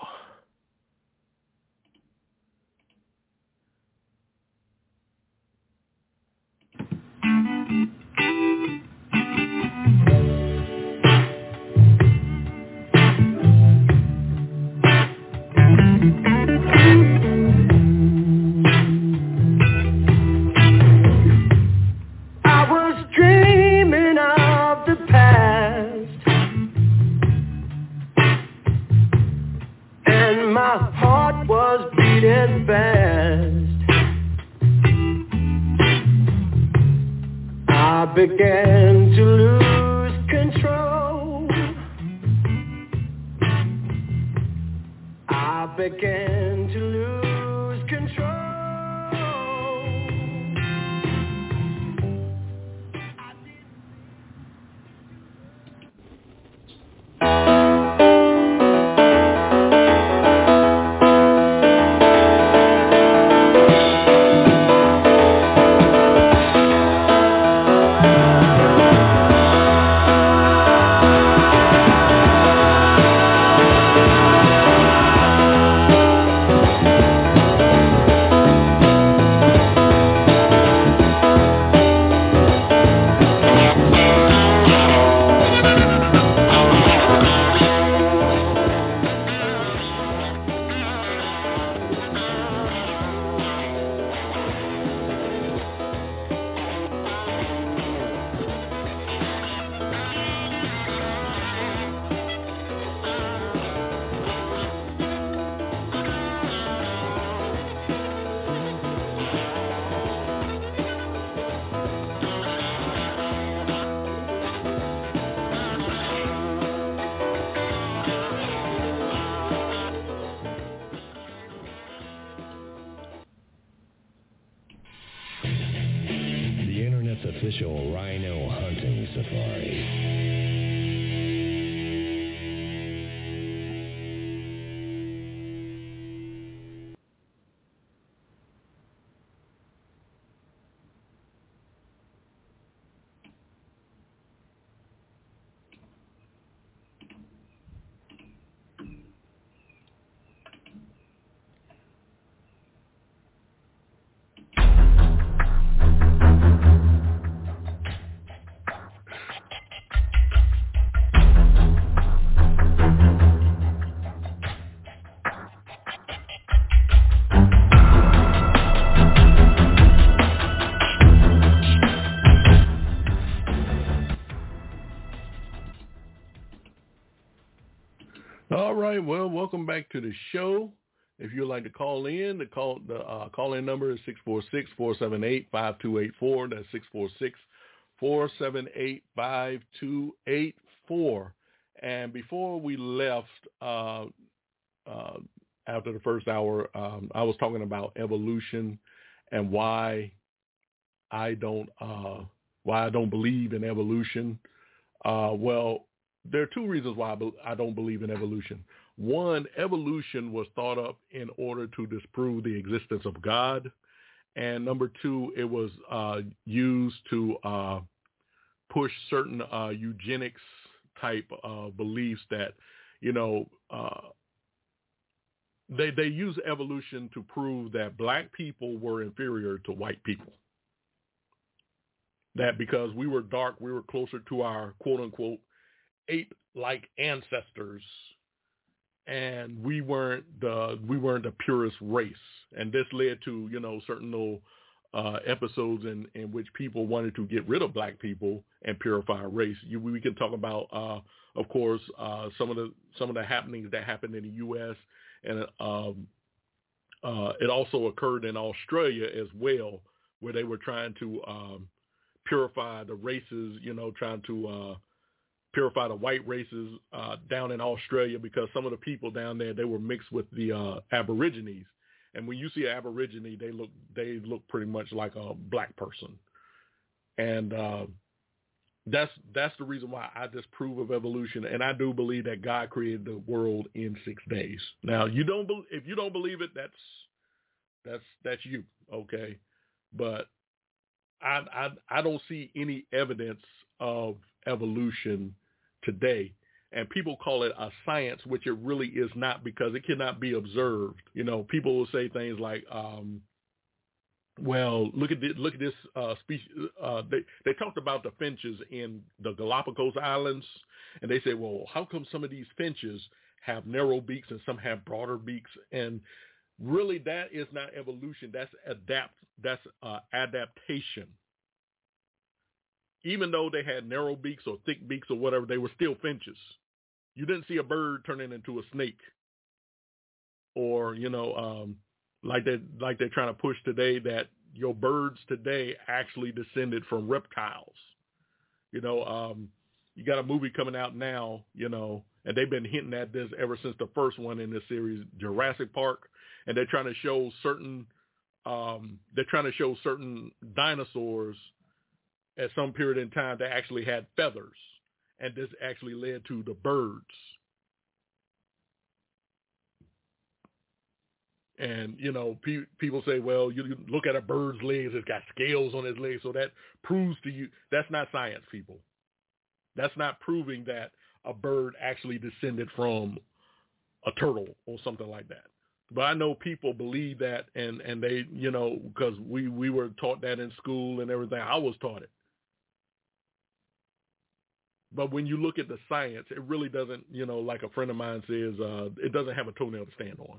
Began to lose control. I began to lose control.
official rhino hunting safari.
All right, well, welcome back to the show. If you'd like to call in, the call-in number is 646-478-5284. That's 646-478-5284. And before we left, after the first hour, I was talking about evolution and why I don't believe in evolution. Well, there are two reasons why I don't believe in evolution. One, evolution was thought up in order to disprove the existence of God. And number two, it was used to push certain eugenics type beliefs that, they use evolution to prove that black people were inferior to white people. That because we were dark, we were closer to our quote unquote ape-like ancestors, and we weren't the purest race. And this led to, certain little episodes in which people wanted to get rid of black people and purify race. We can talk about, of course, some of the happenings that happened in the U.S. and it also occurred in Australia as well, where they were trying to purify the races, trying to purify the white races down in Australia, because some of the people down there, they were mixed with the Aborigines. And when you see an Aborigine, they look pretty much like a black person. And that's the reason why I disapprove of evolution. And I do believe that God created the world in 6 days. Now, if you don't believe it, that's you, okay? But I don't see any evidence of evolution today. And people call it a science, which it really is not, because it cannot be observed. People will say things like, well, look at this species. They talked about the finches in the Galapagos Islands, and they say, well, how come some of these finches have narrow beaks and some have broader beaks? And really, that is not evolution. That's adaptation. Even though they had narrow beaks or thick beaks or whatever, they were still finches. You didn't see a bird turning into a snake, or like they're trying to push today, that your birds today actually descended from reptiles. You got a movie coming out now, and they've been hinting at this ever since the first one in this series, Jurassic Park, and they're trying to show certain dinosaurs at some period in time that actually had feathers, and this actually led to the birds. And, people say, well, you look at a bird's legs, it's got scales on its legs, so that proves to you. That's not science, people. That's not proving that a bird actually descended from a turtle or something like that. But I know people believe that, and they, because we were taught that in school and everything. I was taught it. But when you look at the science, it really doesn't, like a friend of mine says, it doesn't have a toenail to stand on.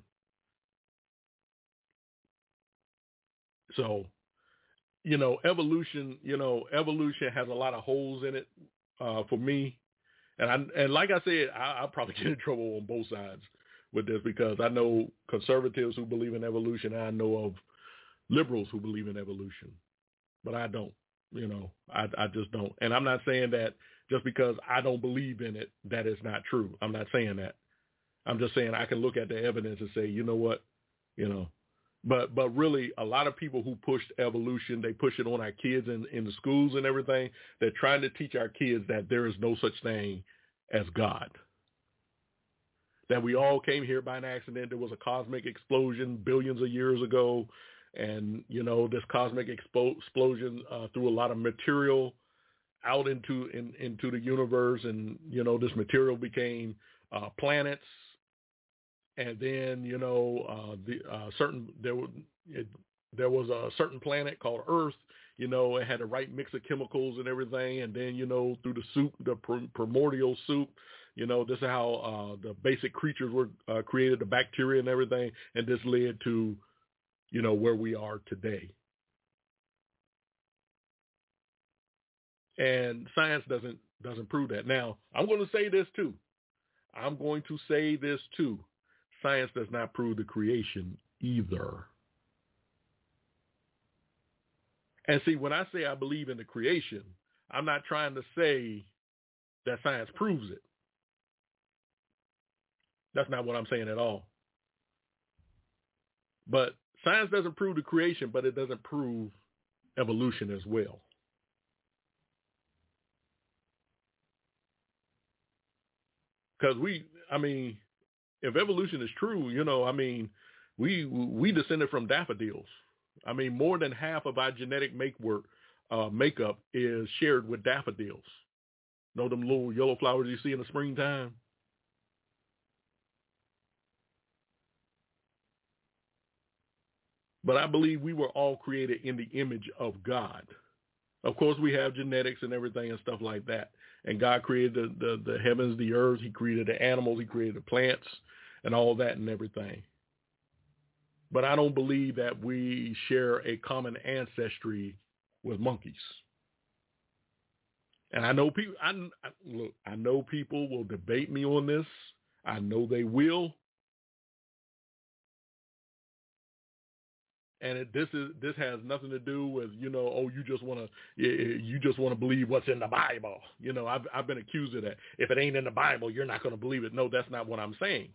So, evolution has a lot of holes in it for me. And like I said, I'll probably get in trouble on both sides with this, because I know conservatives who believe in evolution, and I know of liberals who believe in evolution, but I don't. I just don't. And I'm not saying that just because I don't believe in it, that it's not true. I'm not saying that. I'm just saying I can look at the evidence and say, you know what, But really, a lot of people who pushed evolution, they push it on our kids in the schools and everything. They're trying to teach our kids that there is no such thing as God. That we all came here by an accident. There was a cosmic explosion billions of years ago. And, this cosmic explosion threw a lot of material out into the universe. And, this material became planets. And then, there was a certain planet called Earth. It had the right mix of chemicals and everything. And then, through the soup, the primordial soup, this is how the basic creatures were created, the bacteria and everything. And this led to, where we are today. And science doesn't prove that. Now, I'm going to say this too. Science does not prove the creation either. And see, when I say I believe in the creation, I'm not trying to say that science proves it. That's not what I'm saying at all. But science doesn't prove the creation, but it doesn't prove evolution as well. Because if evolution is true, we descended from daffodils. More than half of our genetic makeup is shared with daffodils. Know them little yellow flowers you see in the springtime? But I believe we were all created in the image of God. Of course, we have genetics and everything and stuff like that. And God created the heavens, the earth. He created the animals. He created the plants and all that and everything. But I don't believe that we share a common ancestry with monkeys. And I know people. I know people will debate me on this. I know they will. And this has nothing to do with you just want to believe what's in the Bible. I've been accused of that. If it ain't in the Bible, you're not going to believe it. No, that's not what I'm saying.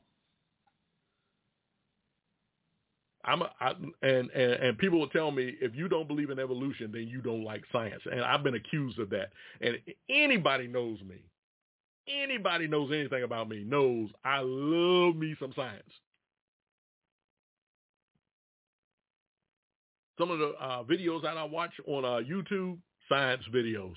And people will tell me, if you don't believe in evolution, then you don't like science. And I've been accused of that. And anybody knows me, anybody knows anything about me, knows I love me some science. Some of the videos that I watch on YouTube, science videos.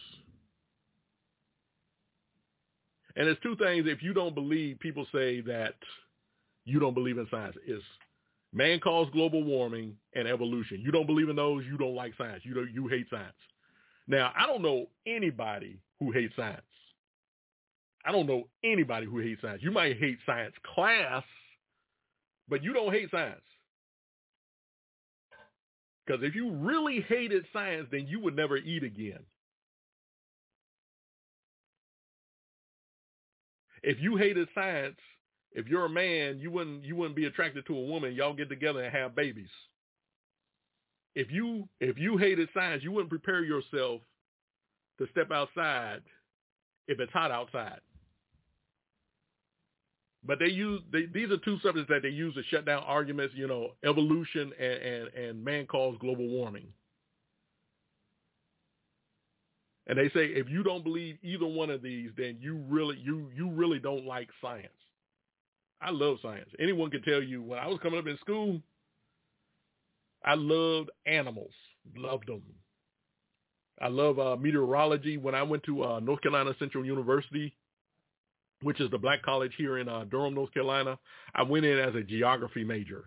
And there's two things. If you don't believe, people say that you don't believe in science. It's man caused global warming and evolution. You don't believe in those, you don't like science. You hate science. Now, I don't know anybody who hates science. I don't know anybody who hates science. You might hate science class, but you don't hate science. Because if you really hated science, then you would never eat again. If you hated science, if you're a man, you wouldn't be attracted to a woman. Y'all get together and have babies. If you hated science, you wouldn't prepare yourself to step outside if it's hot outside. But these are two subjects that they use to shut down arguments, evolution and man-caused global warming. And they say if you don't believe either one of these, then you really don't like science. I love science. Anyone can tell you when I was coming up in school, I loved animals, loved them. I love meteorology. When I went to North Carolina Central University, which is the black college here in Durham, North Carolina, I went in as a geography major.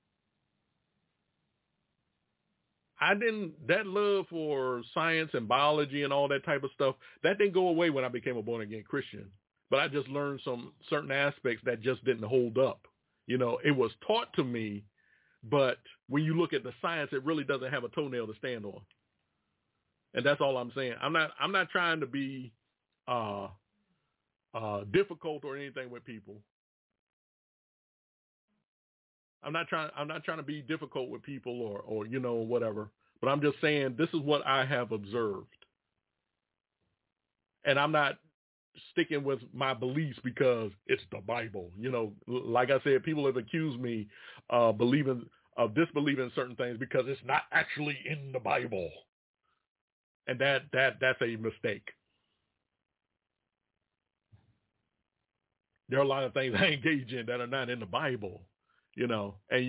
That love for science and biology and all that type of stuff, that didn't go away when I became a born-again Christian. But I just learned some certain aspects that just didn't hold up. It was taught to me, but when you look at the science, it really doesn't have a toenail to stand on. And that's all I'm saying. I'm not trying to be difficult or anything with people. I'm not trying to be difficult with people or whatever. But I'm just saying this is what I have observed. And I'm not sticking with my beliefs because it's the Bible. Like I said, people have accused me of believing of disbelieving certain things because it's not actually in the Bible. And that's a mistake. There are a lot of things I engage in that are not in the Bible, you know. And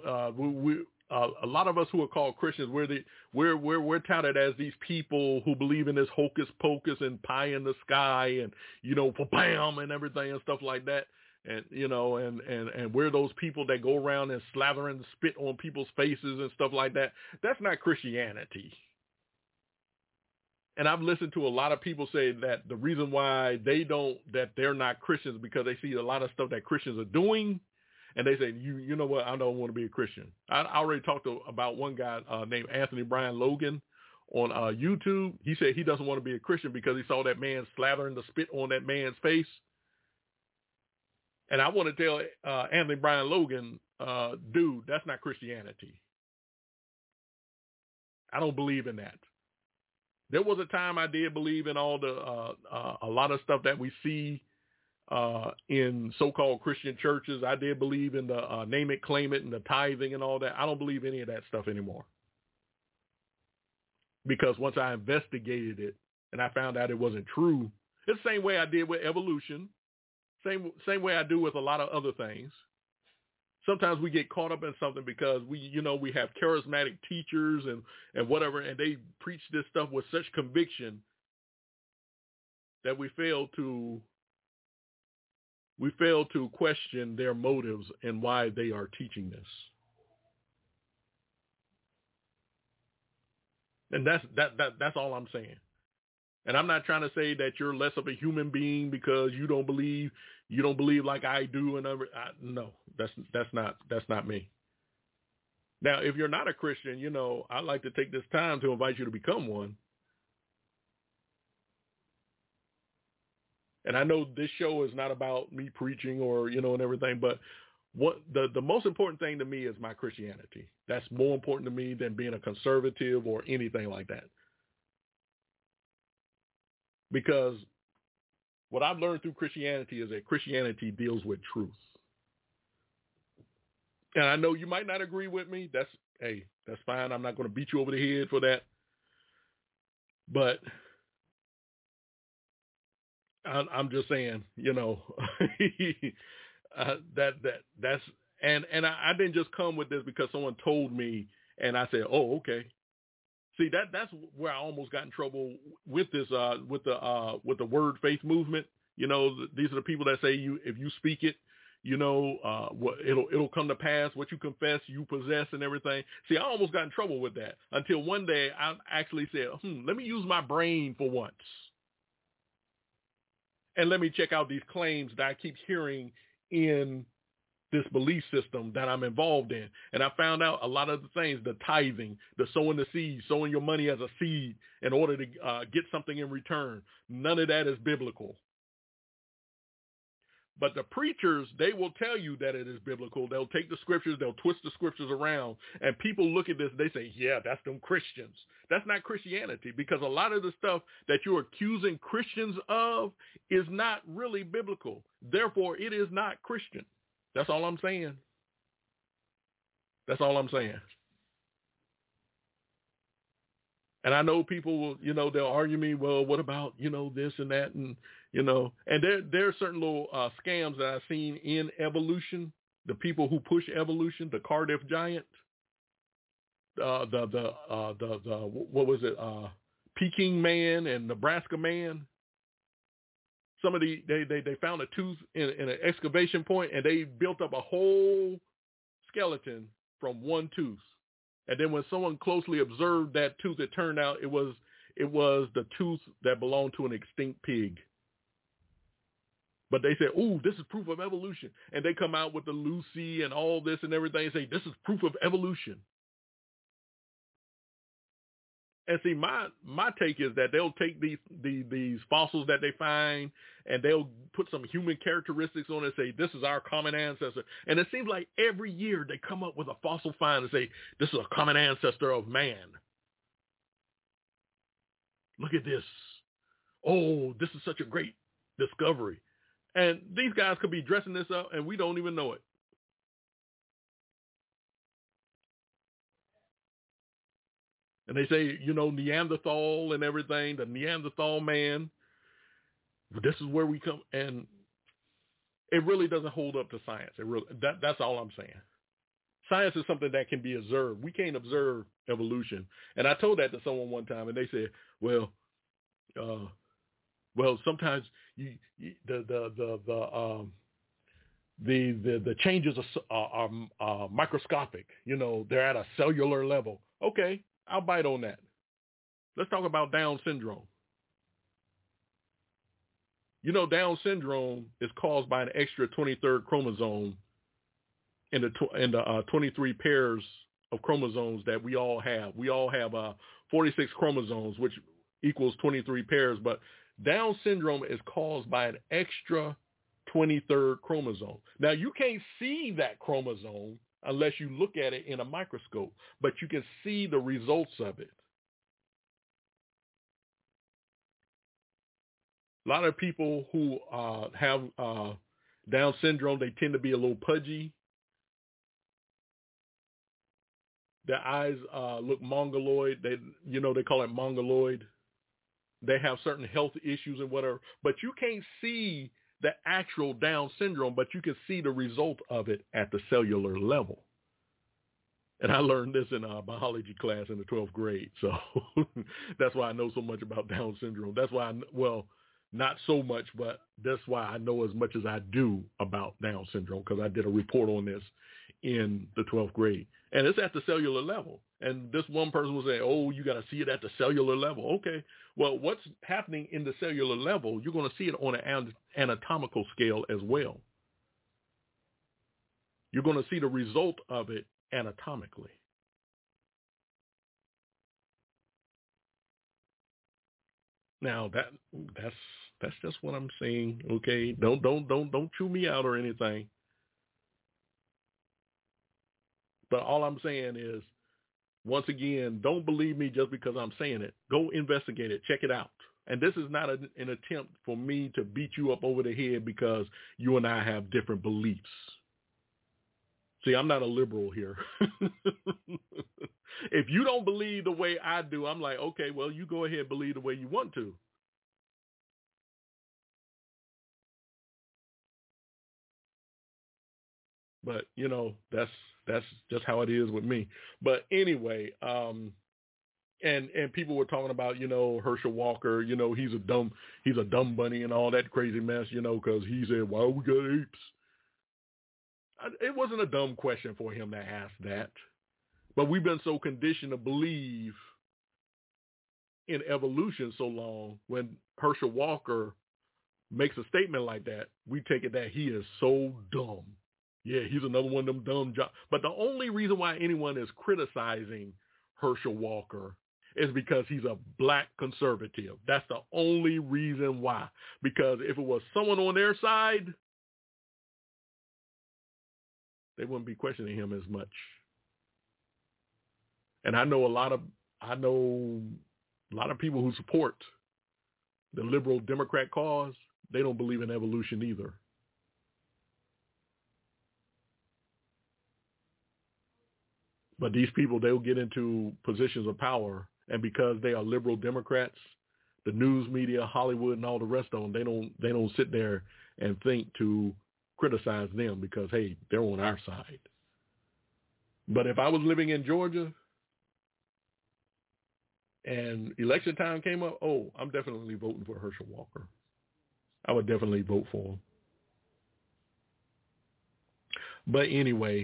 a lot of us who are called Christians, we're touted as these people who believe in this hocus pocus and pie in the sky and, you know, bam and everything and stuff like that. And, you know, and we're those people that go around and slather and spit on people's faces and stuff like that. That's not Christianity. And I've listened to a lot of people say that the reason why they're not Christians because they see a lot of stuff that Christians are doing. And they say, you know what, I don't want to be a Christian. I already talked about one guy named Anthony Brian Logan on YouTube. He said he doesn't want to be a Christian because he saw that man slathering the spit on that man's face. And I want to tell Anthony Brian Logan, dude, that's not Christianity. I don't believe in that. There was a time I did believe in all the a lot of stuff that we see in so-called Christian churches. I did believe in the name it, claim it, and the tithing and all that. I don't believe any of that stuff anymore. Because once I investigated it and I found out it wasn't true, it's the same way I did with evolution, same way I do with a lot of other things. Sometimes we get caught up in something because we have charismatic teachers and whatever, and they preach this stuff with such conviction that we fail to question their motives and why they are teaching this. And that's all I'm saying. And I'm not trying to say that you're less of a human being because you don't believe like I do. No, that's not me. Now, if you're not a Christian, you know, I'd like to take this time to invite you to become one. And I know this show is not about me preaching or, you know, and everything, but what the most important thing to me is my Christianity. That's more important to me than being a conservative or anything like that. Because what I've learned through Christianity is that Christianity deals with truth. And I know you might not agree with me. That's fine. I'm not going to beat you over the head for that. But I'm just saying, you know, that's and I didn't just come with this because someone told me and I said, oh, okay. See, that's where I almost got in trouble with this, with the word faith movement. You know, these are the people that say if you speak it, you know, it'll come to pass. What you confess, you possess, and everything. See, I almost got in trouble with that until one day I actually said, let me use my brain for once, and let me check out these claims that I keep hearing in this belief system that I'm involved in. And I found out a lot of the things, the tithing, the sowing the seed, sowing your money as a seed in order to get something in return. None of that is biblical. But the preachers, they will tell you that it is biblical. They'll take the scriptures, they'll twist the scriptures around, and people look at this, they say, yeah, that's them Christians. That's not Christianity, because a lot of the stuff that you're accusing Christians of is not really biblical. Therefore, it is not Christian. That's all I'm saying. That's all I'm saying. And I know people will, you know, they'll argue me, well, what about, you know, this and that, and, you know, and there are certain little scams that I've seen in evolution, the people who push evolution, the Cardiff Giant, what was it, Peking Man and Nebraska Man. Some of they found a tooth in an excavation point, and they built up a whole skeleton from one tooth. And then when someone closely observed that tooth, it turned out it was the tooth that belonged to an extinct pig. But they said, "Ooh, this is proof of evolution," and they come out with the Lucy and all this and everything and say, "This is proof of evolution." And see, my take is that they'll take these fossils that they find and they'll put some human characteristics on it and say, this is our common ancestor. And it seems like every year they come up with a fossil find and say, this is a common ancestor of man. Look at this. Oh, this is such a great discovery. And these guys could be dressing this up and we don't even know it. And they say, Neanderthal and everything, the Neanderthal man, this is where we come. And it really doesn't hold up to science. That's all I'm saying. Science is something that can be observed. We can't observe evolution. And I told that to someone one time, and they said, well, sometimes the changes are microscopic. They're at a cellular level. Okay, I'll bite on that. Let's talk about Down syndrome. Down syndrome is caused by an extra 23rd chromosome in the 23 pairs of chromosomes that we all have. We all have 46 chromosomes, which equals 23 pairs. But Down syndrome is caused by an extra 23rd chromosome. Now, you can't see that chromosome unless you look at it in a microscope, but you can see the results of it. A lot of people who have Down syndrome, they tend to be a little pudgy. Their eyes look mongoloid. They call it mongoloid. They have certain health issues and whatever. But you can't see the actual Down syndrome, but you can see the result of it at the cellular level. And I learned this in a biology class in the 12th grade. So that's why I know so much about Down syndrome. That's why not so much, but that's why I know as much as I do about Down syndrome, because I did a report on this in the 12th grade. And it's at the cellular level. And this one person was saying, oh, you got to see it at the cellular level. Okay. Well, what's happening in the cellular level, you're going to see it on an anatomical scale as well. You're going to see the result of it anatomically. Now that's just what I'm saying. Okay, don't chew me out or anything. But all I'm saying is, once again, don't believe me just because I'm saying it. Go investigate it. Check it out. And this is not an attempt for me to beat you up over the head because you and I have different beliefs. See, I'm not a liberal here. If you don't believe the way I do, I'm like, okay, well, you go ahead and believe the way you want to. But, that's just how it is with me. But anyway, and people were talking about, Herschel Walker, he's a dumb bunny and all that crazy mess, because he said, why we got apes? It wasn't a dumb question for him to ask that. But we've been so conditioned to believe in evolution so long, when Herschel Walker makes a statement like that, we take it that he is so dumb. Yeah, he's another one of them dumb jobs. But the only reason why anyone is criticizing Herschel Walker is because he's a black conservative. That's the only reason why. Because if it was someone on their side, they wouldn't be questioning him as much. And I know a lot of people who support the liberal Democrat cause. They don't believe in evolution either. But these people, they'll get into positions of power, and because they are liberal Democrats, the news media, Hollywood, and all the rest of them, they don't sit there and think to criticize them because, hey, they're on our side. But if I was living in Georgia and election time came up, I'm definitely voting for Herschel Walker. I would definitely vote for him. But anyway,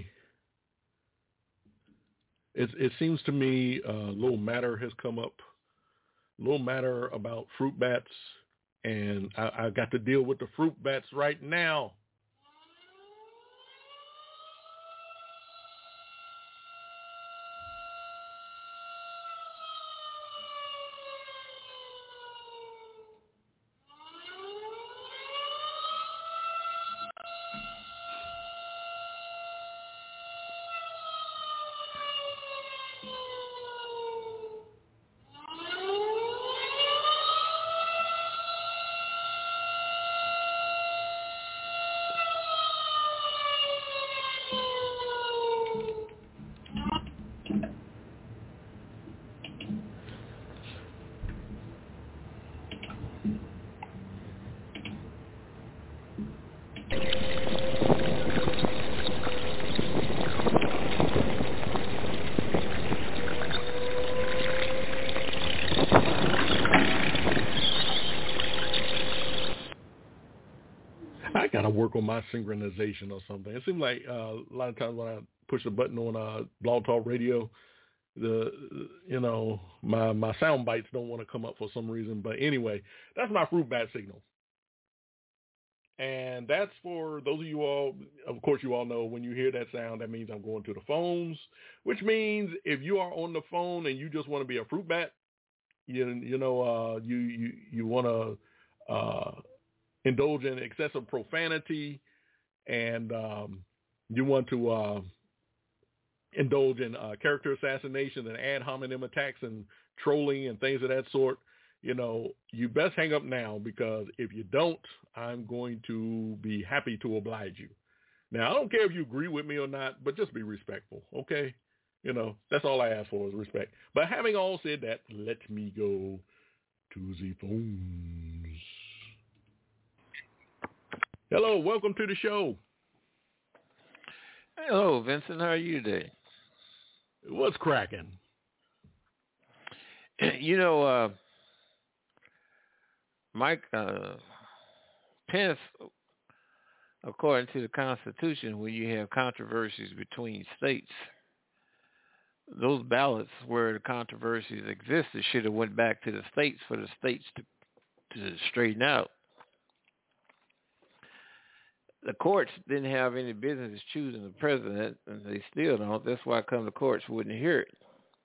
it seems to me a little matter has come up, a little matter about fruit bats, and I got to deal with the fruit bats right now. to work on my synchronization or something. It seems like a lot of times when I push a button on Blog Talk Radio, my sound bites don't want to come up for some reason. But anyway, that's my fruit bat signal. And that's for those of you all, of course, you all know when you hear that sound, that means I'm going to the phones, which means if you are on the phone and you just want to be a fruit bat, you want to indulge in excessive profanity and you want to indulge in character assassination and ad hominem attacks and trolling and things of that sort, you best hang up now, because if you don't, I'm going to be happy to oblige you. Now, I don't care if you agree with me or not, but just be respectful, okay? That's all I ask for is respect. But having all said that, let me go to the phones. Hello, welcome to the show.
Hello, Vincent. How are you today?
What's cracking?
Mike Pence, according to the Constitution, when you have controversies between states, those ballots where the controversies existed should have went back to the states for the states to straighten out. The courts didn't have any business choosing the president, and they still don't. That's why the courts wouldn't hear it.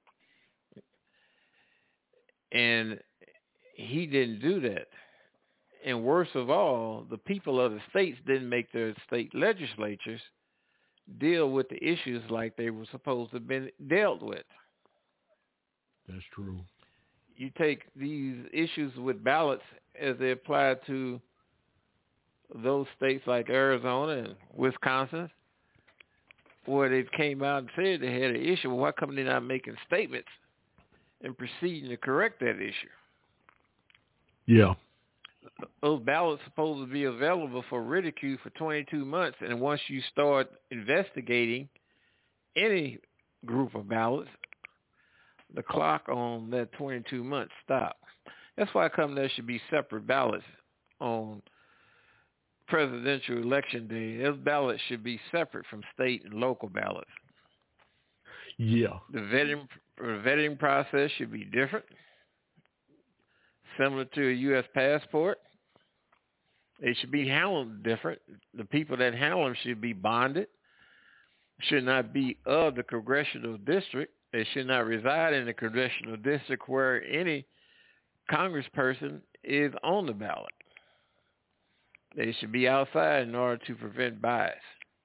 And he didn't do that. And worst of all, the people of the states didn't make their state legislatures deal with the issues like they were supposed to have been dealt with.
That's true.
You take these issues with ballots as they apply to those states like Arizona and Wisconsin, where they came out and said they had an issue. Well, why come they're not making statements and proceeding to correct that issue?
Yeah.
Those ballots supposed to be available for ridicule for 22 months, and once you start investigating any group of ballots, the clock on that 22 months stops. That's why there should be separate ballots on presidential election day. Those ballots should be separate from state and local ballots.
Yeah.
The vetting process should be different, similar to a U.S. passport. They should be handled different. The people that handle them should be bonded, should not be of the congressional district. They should not reside in the congressional district where any congressperson is on the ballot. They should be outside in order to prevent bias.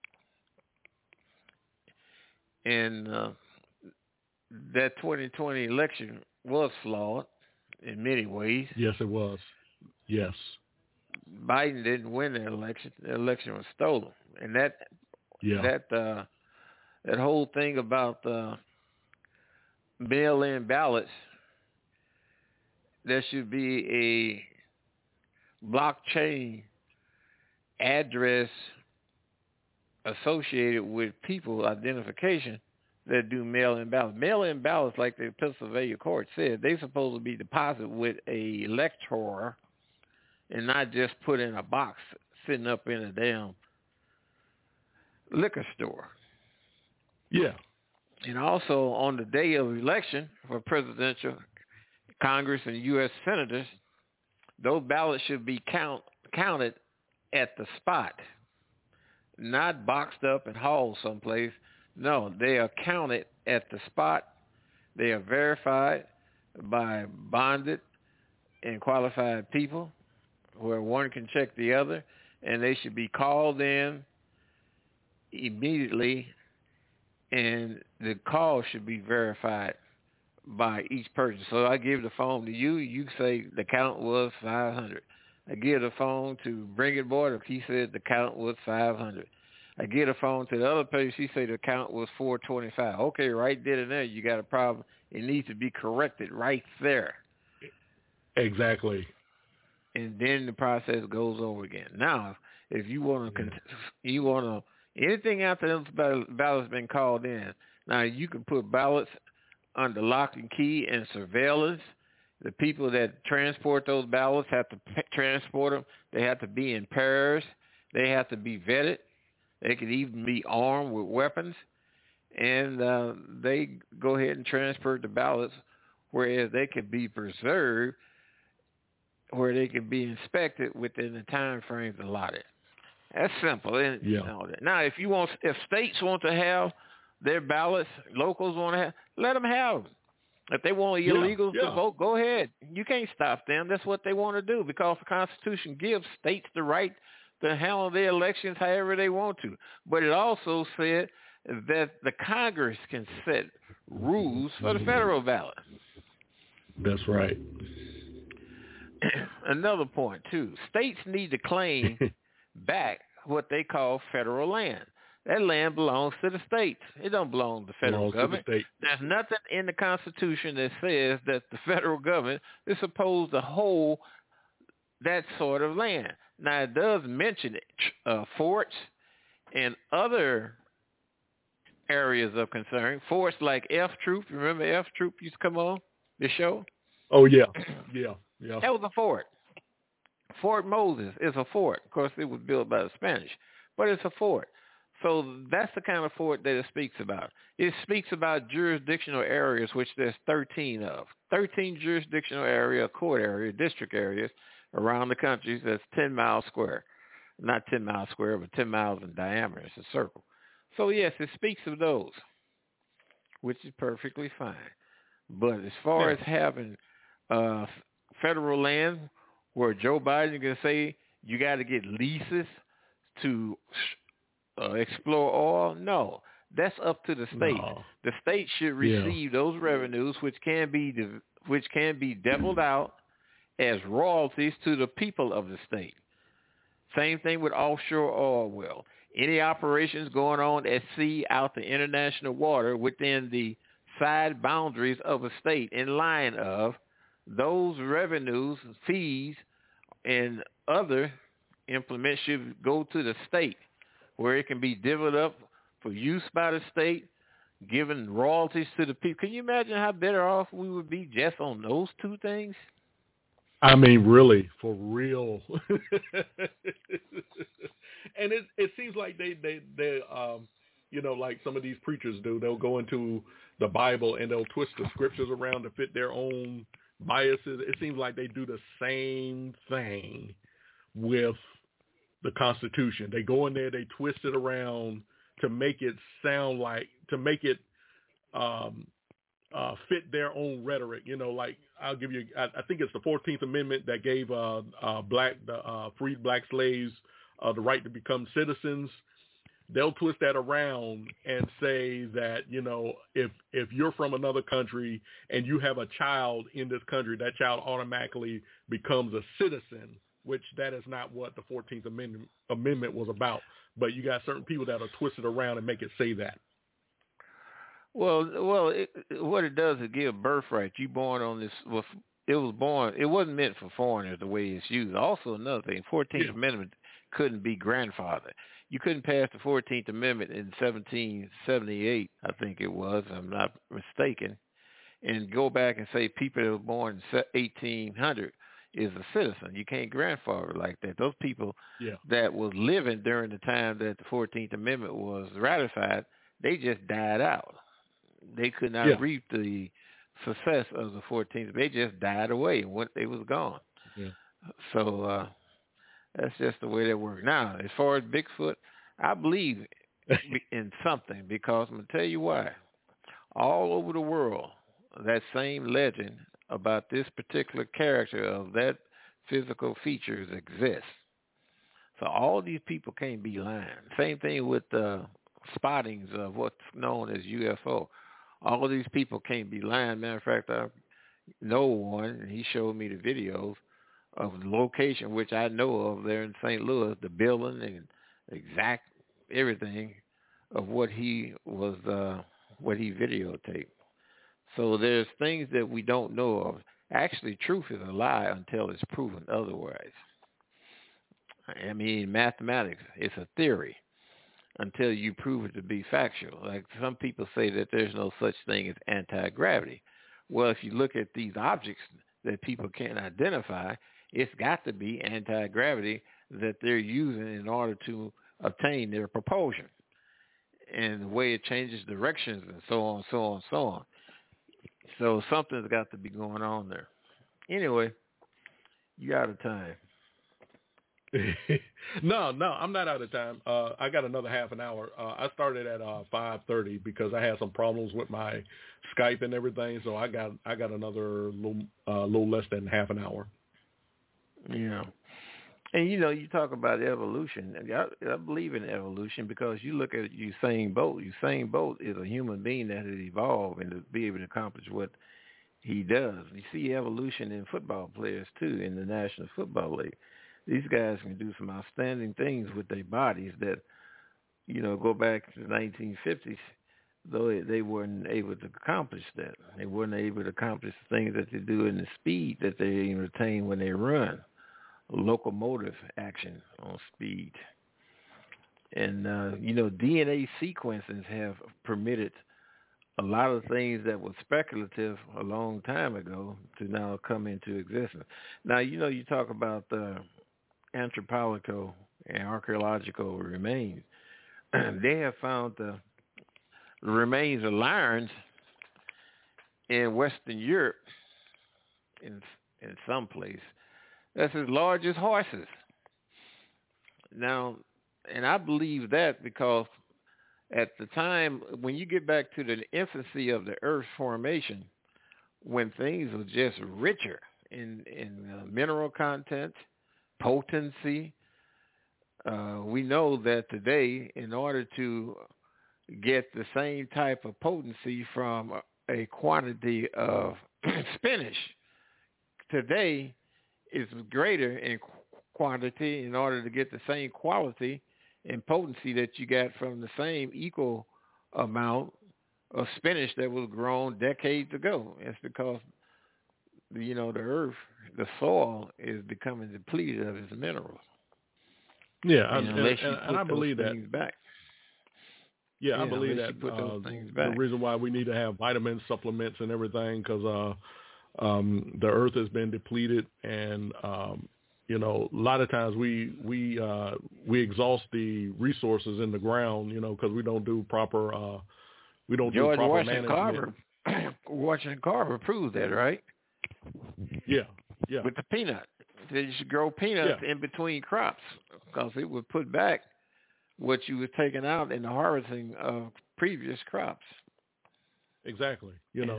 And that 2020 election was flawed in many ways.
Yes, it was. Yes.
Biden didn't win the election. The election was stolen. And that whole thing about mail-in ballots, there should be a blockchain address associated with people identification that do mail-in ballots. Mail-in ballots, like the Pennsylvania court said, they're supposed to be deposited with a elector and not just put in a box sitting up in a damn liquor store.
Yeah.
And also on the day of election for presidential, Congress, and U.S. senators, those ballots should be counted at the spot, not boxed up and hauled someplace. No, they are counted at the spot. They are verified by bonded and qualified people where one can check the other, and they should be called in immediately, and the call should be verified by each person. So I give the phone to you. You say the count was 500. I give the phone to Bring It Board if he said the count was 500. I give the phone to the other person. She said the count was 425. Okay, right there and there, you got a problem. It needs to be corrected right there.
Exactly.
And then the process goes over again. Now, if you want to, anything after those ballots been called in, now you can put ballots under lock and key and surveillance. The people that transport those ballots have to transport them. They have to be in pairs. They have to be vetted. They could even be armed with weapons. And they go ahead and transfer the ballots, whereas they could be preserved, where they can be inspected within the time frames allotted. That's simple. And, now, if states want to have their ballots, locals want to have, let them have them. If they want illegals to vote, go ahead. You can't stop them. That's what they want to do, because the Constitution gives states the right to handle their elections however they want to. But it also said that the Congress can set rules for the federal ballot.
That's right.
Another point, too. States need to claim back what they call federal land. That land belongs to the states. It don't belong to the federal government. There's nothing in the Constitution that says that the federal government is supposed to hold that sort of land. Now, it does mention forts and other areas of concern. Forts like F Troop. Remember F Troop used to come on the show?
Oh, yeah. Yeah.
That was a fort. Fort Moses is a fort. Of course, it was built by the Spanish, but it's a fort. So that's the kind of fort that it speaks about. It speaks about jurisdictional areas, which there's 13 of. 13 jurisdictional area, court area, district areas around the country. That's 10 miles square. Not 10 miles square, but 10 miles in diameter. It's a circle. So, yes, it speaks of those, which is perfectly fine. But as far as having federal land where Joe Biden can say you got to get leases to explore oil, no. That's up to the state. No. The state should receive those revenues, which can be deviled out as royalties to the people of the state. Same thing with offshore oil well. Any operations going on at sea out to international water within the side boundaries of a state in line of those revenues, fees, and other implements should go to the state, where it can be divvied up for use by the state, giving royalties to the people. Can you imagine how better off we would be just on those two things?
I mean, really, for real. And it seems like they like some of these preachers do. They'll go into the Bible and they'll twist the scriptures around to fit their own biases. It seems like they do the same thing with the Constitution. They go in there, they twist it around to make it sound like, to make it fit their own rhetoric. Like I'll give you, I think it's the 14th Amendment that gave freed black slaves the right to become citizens. They'll twist that around and say that, if you're from another country and you have a child in this country, that child automatically becomes a citizen, which that is not what the 14th Amendment was about. But you got certain people that are twisted around and make it say that.
Well, what it does is give birthright. You born on this. It wasn't meant for foreigners the way it's used. Also, another thing, 14th Amendment couldn't be grandfathered. You couldn't pass the 14th Amendment in 1778, I think it was, if I'm not mistaken, and go back and say people that were born in 1800 is a citizen. You can't grandfather like that. Those people that was living during the time that the 14th Amendment was ratified, they just died out. They could not reap the success of the 14th. They just died away. They was gone. Yeah. So that's just the way that works. Now, as far as Bigfoot, I believe in something, because I'm going to tell you why. All over the world, that same legend about this particular character of that physical features exists. So all these people can't be lying. Same thing with spottings of what's known as UFO. All of these people can't be lying. Matter of fact, I know one, and he showed me the videos of the location, which I know of there in St. Louis, the building and exact everything of what he was, what he videotaped. So there's things that we don't know of. Actually, truth is a lie until it's proven otherwise. I mean, mathematics, it's a theory until you prove it to be factual. Like some people say that there's no such thing as anti-gravity. Well, if you look at these objects that people can't identify, it's got to be anti-gravity that they're using in order to obtain their propulsion, and the way it changes directions and so on, so on, so on. So something's got to be going on there. Anyway, you out of time.
No, I'm not out of time. I got another half an hour. I started at 5:30 because I had some problems with my Skype and everything, so I got another little less than half an hour.
Yeah. And, you talk about evolution. I believe in evolution because you look at Usain Bolt. Usain Bolt is a human being that has evolved and to be able to accomplish what he does. You see evolution in football players, too, in the National Football League. These guys can do some outstanding things with their bodies that, go back to the 1950s, though they weren't able to accomplish that. They weren't able to accomplish the things that they do in the speed that they retain when they run. Locomotive action on speed. And, DNA sequences have permitted a lot of things that were speculative a long time ago to now come into existence. Now, you talk about anthropological and archaeological remains. They have found the remains of lions in Western Europe in some place that's as large as horses. Now, and I believe that because at the time, when you get back to the infancy of the Earth's formation, when things were just richer in mineral content, potency, we know that today, in order to get the same type of potency from a quantity of spinach, today is greater in quantity in order to get the same quality and potency that you got from the same equal amount of spinach that was grown decades ago. It's because, the earth, the soil is becoming depleted of its minerals.
Yeah,
and
I believe that.
Back.
Yeah, I believe that
the
reason why we need to have vitamin supplements and everything because the earth has been depleted, and a lot of times we exhaust the resources in the ground, because we don't do proper
George
proper
Washington
management.
Washington Carver proved that, right?
Yeah.
With the peanut, you should grow peanuts in between crops because it would put back what you were taking out in the harvesting of previous crops.
Exactly.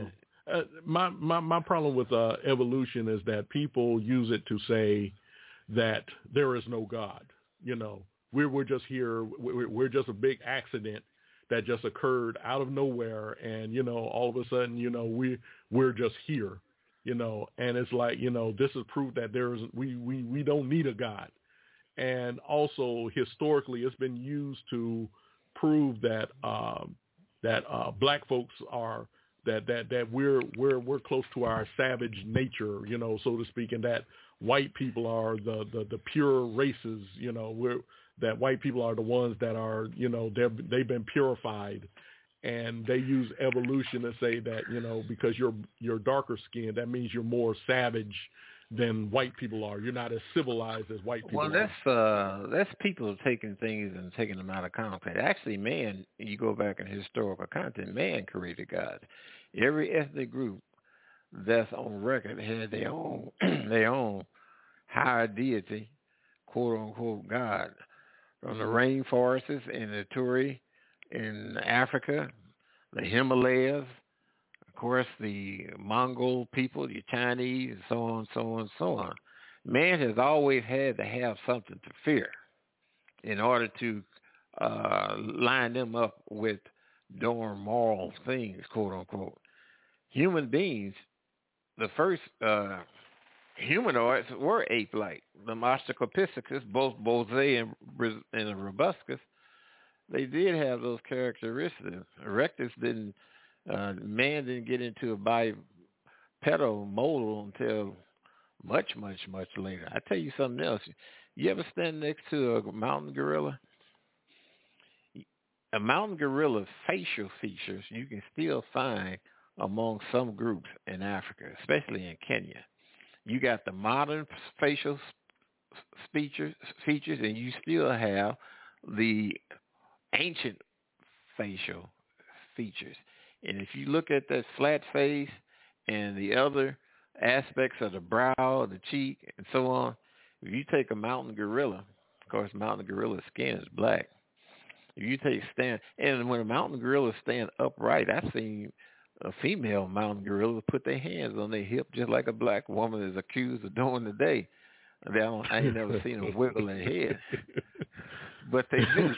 My problem with evolution is that people use it to say that there is no God. We're just here. We're just a big accident that just occurred out of nowhere, and all of a sudden, we're just here. And it's like, this is proof that we don't need a God. And also historically, it's been used to prove that black folks are that we're close to our savage nature, so to speak, and that white people are the pure races, that white people are the ones that are, they've been purified. And they use evolution to say that, because you're darker skinned, that means you're more savage than white people are. You're not as civilized as white people are.
That's people taking things and taking them out of context. Actually, man, you go back in historical content, man created God. Every ethnic group that's on record had their own higher deity, quote unquote God, from the rainforests in the Turi in Africa, the Himalayas, of course, the Mongol people, the Chinese, and so on, so on, so on. Man has always had to have something to fear in order to line them up with doing moral things, quote unquote. Human beings, the first humanoids were ape-like. The Australopithecus, both Bose and the Robuscus, they did have those characteristics. Erectus man didn't get into a bipedal modal until much, much, much later. I tell you something else. You ever stand next to a mountain gorilla? A mountain gorilla's facial features you can still find among some groups in Africa, especially in Kenya. You got the modern facial features, and you still have the ancient facial features. And if you look at that flat face and the other aspects of the brow, the cheek, and so on, if you take a mountain gorilla, of course, mountain gorilla's skin is black. If you and when a mountain gorilla stand upright, I've seen a female mountain gorilla put their hands on their hip just like a black woman is accused of doing today. I ain't never seen them wiggle their head, but they do.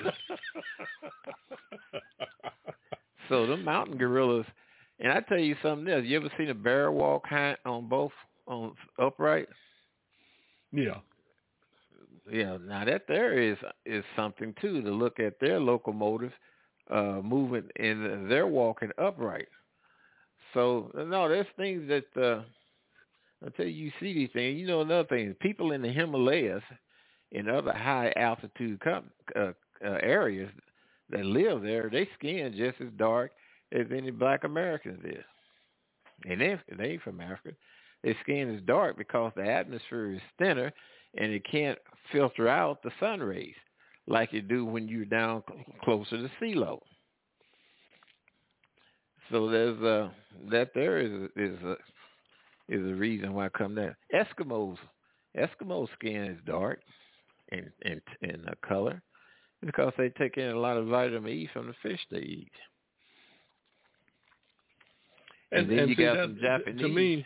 So the mountain gorillas, and I tell you something else. You ever seen a bear walk on upright?
Yeah.
Yeah. Now that there is something too to look at their locomotive movement and they're walking upright. So no, there's things that until you see these things, you know another thing. People in the Himalayas and other high altitude areas that live there, their skin just as dark as any black Americans is. And they ain't from Africa. Their skin is dark because the atmosphere is thinner and it can't filter out the sun rays like you do when you're down closer to sea level. So there's there is a reason why I come there. Eskimo skin is dark in color because they take in a lot of vitamin E from the fish they eat. And then you got some Japanese.
To me,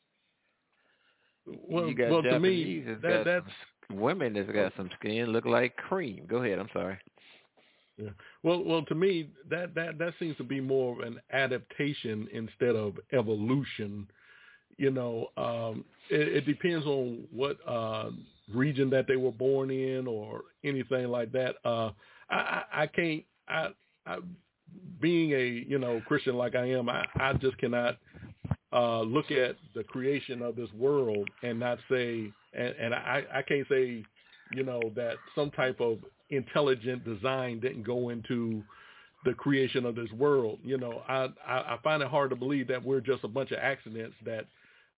you got Japanese that's women that's got some skin look like cream. Go ahead. I'm sorry.
Yeah. Well, to me, that seems to be more of an adaptation instead of evolution. You know, it depends on what region that they were born in or anything like that. I can't. Being a Christian like I am, I just cannot look at the creation of this world and not say, and I can't say, that some type of intelligent design didn't go into the creation of this world. I find it hard to believe that we're just a bunch of accidents that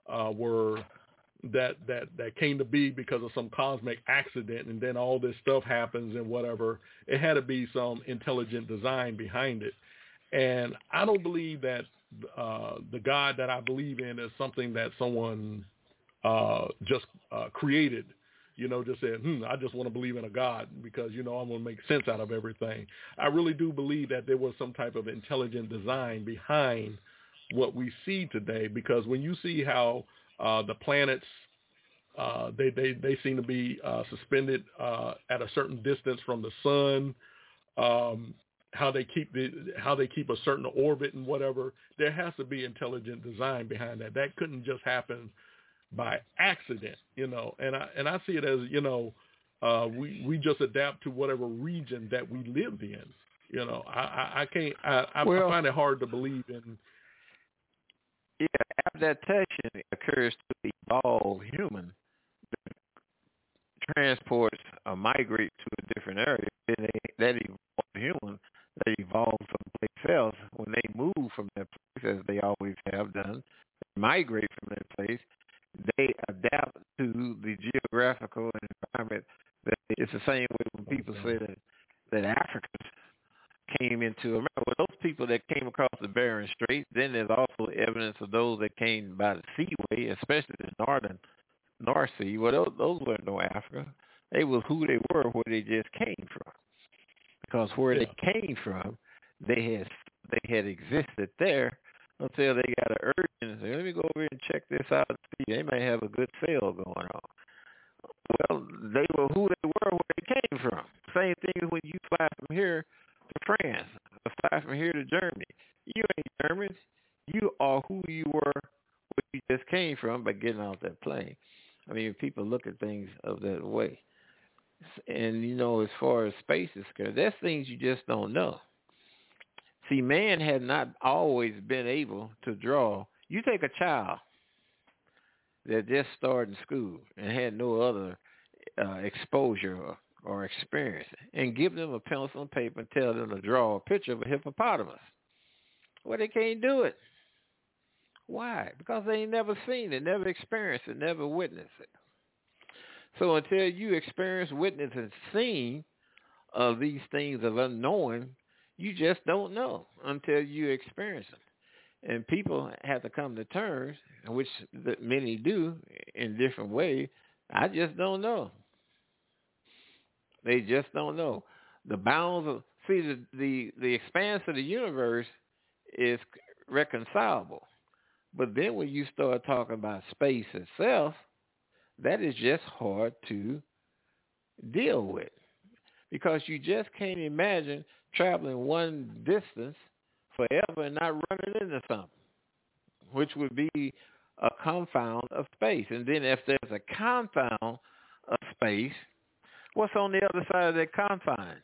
that came to be because of some cosmic accident, and then all this stuff happens and whatever. It had to be some intelligent design behind it. And I don't believe that the God that I believe in is something that someone just created, just said, I just want to believe in a God because, I'm going to make sense out of everything. I really do believe that there was some type of intelligent design behind what we see today, because when you see how the planets, they seem to be suspended at a certain distance from the sun, how they keep a certain orbit and whatever, there has to be intelligent design behind that. That couldn't just happen by accident, and I see it as, we just adapt to whatever region that we lived in. I find it hard to believe in.
Yeah, adaptation occurs to evolve human that transports or migrate to a different area. And that evolved human that evolved someplace else. When they move from that place, as they always have done, they migrate from that place. They adapt to the geographical environment. It's the same way when people say that Africans came into America. Well, those people that came across the Bering Strait, then there's also evidence of those that came by the seaway, especially the North Sea. Well, those weren't no Africa. They was who they were, where they just came from. Because where they came from, they had existed there until they got an urge and say, let me go over here and check this out and see. They may have a good sale going on. Well, they were who they were where they came from. Same thing as when you fly from here to France, or fly from here to Germany. You ain't Germans. You are who you were where you just came from by getting off that plane. I mean, people look at things of that way. And, as far as space is concerned, there's things you just don't know. See, man had not always been able to draw. You take a child that just started in school and had no other exposure or experience, and give them a pencil and paper and tell them to draw a picture of a hippopotamus. Well, they can't do it. Why? Because they ain't never seen it, never experienced it, never witnessed it. So until you experience, witness, and seen of these things of unknowing, you just don't know until you experience them. And people have to come to terms, which many do in different ways. I just don't know. They just don't know. The bounds of, see, the expanse of the universe is reconcilable. But then when you start talking about space itself, that is just hard to deal with, because you just can't imagine traveling one distance forever and not running into something, which would be a confound of space. And then if there's a confound of space, what's on the other side of that confine?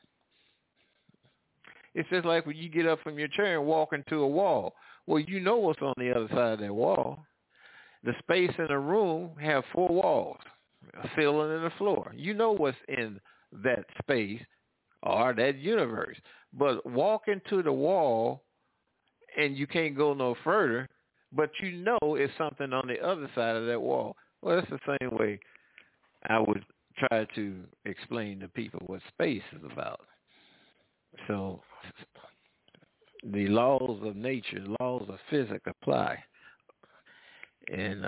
It's just like when you get up from your chair and walk into a wall. Well, you know what's on the other side of that wall. The space in a room have 4 walls, a ceiling and a floor. You know what's in that space or that universe. But walk into the wall and you can't go no further, but you know it's something on the other side of that wall. Well, that's the same way I would try to explain to people what space is about. So the laws of nature, laws of physics apply. And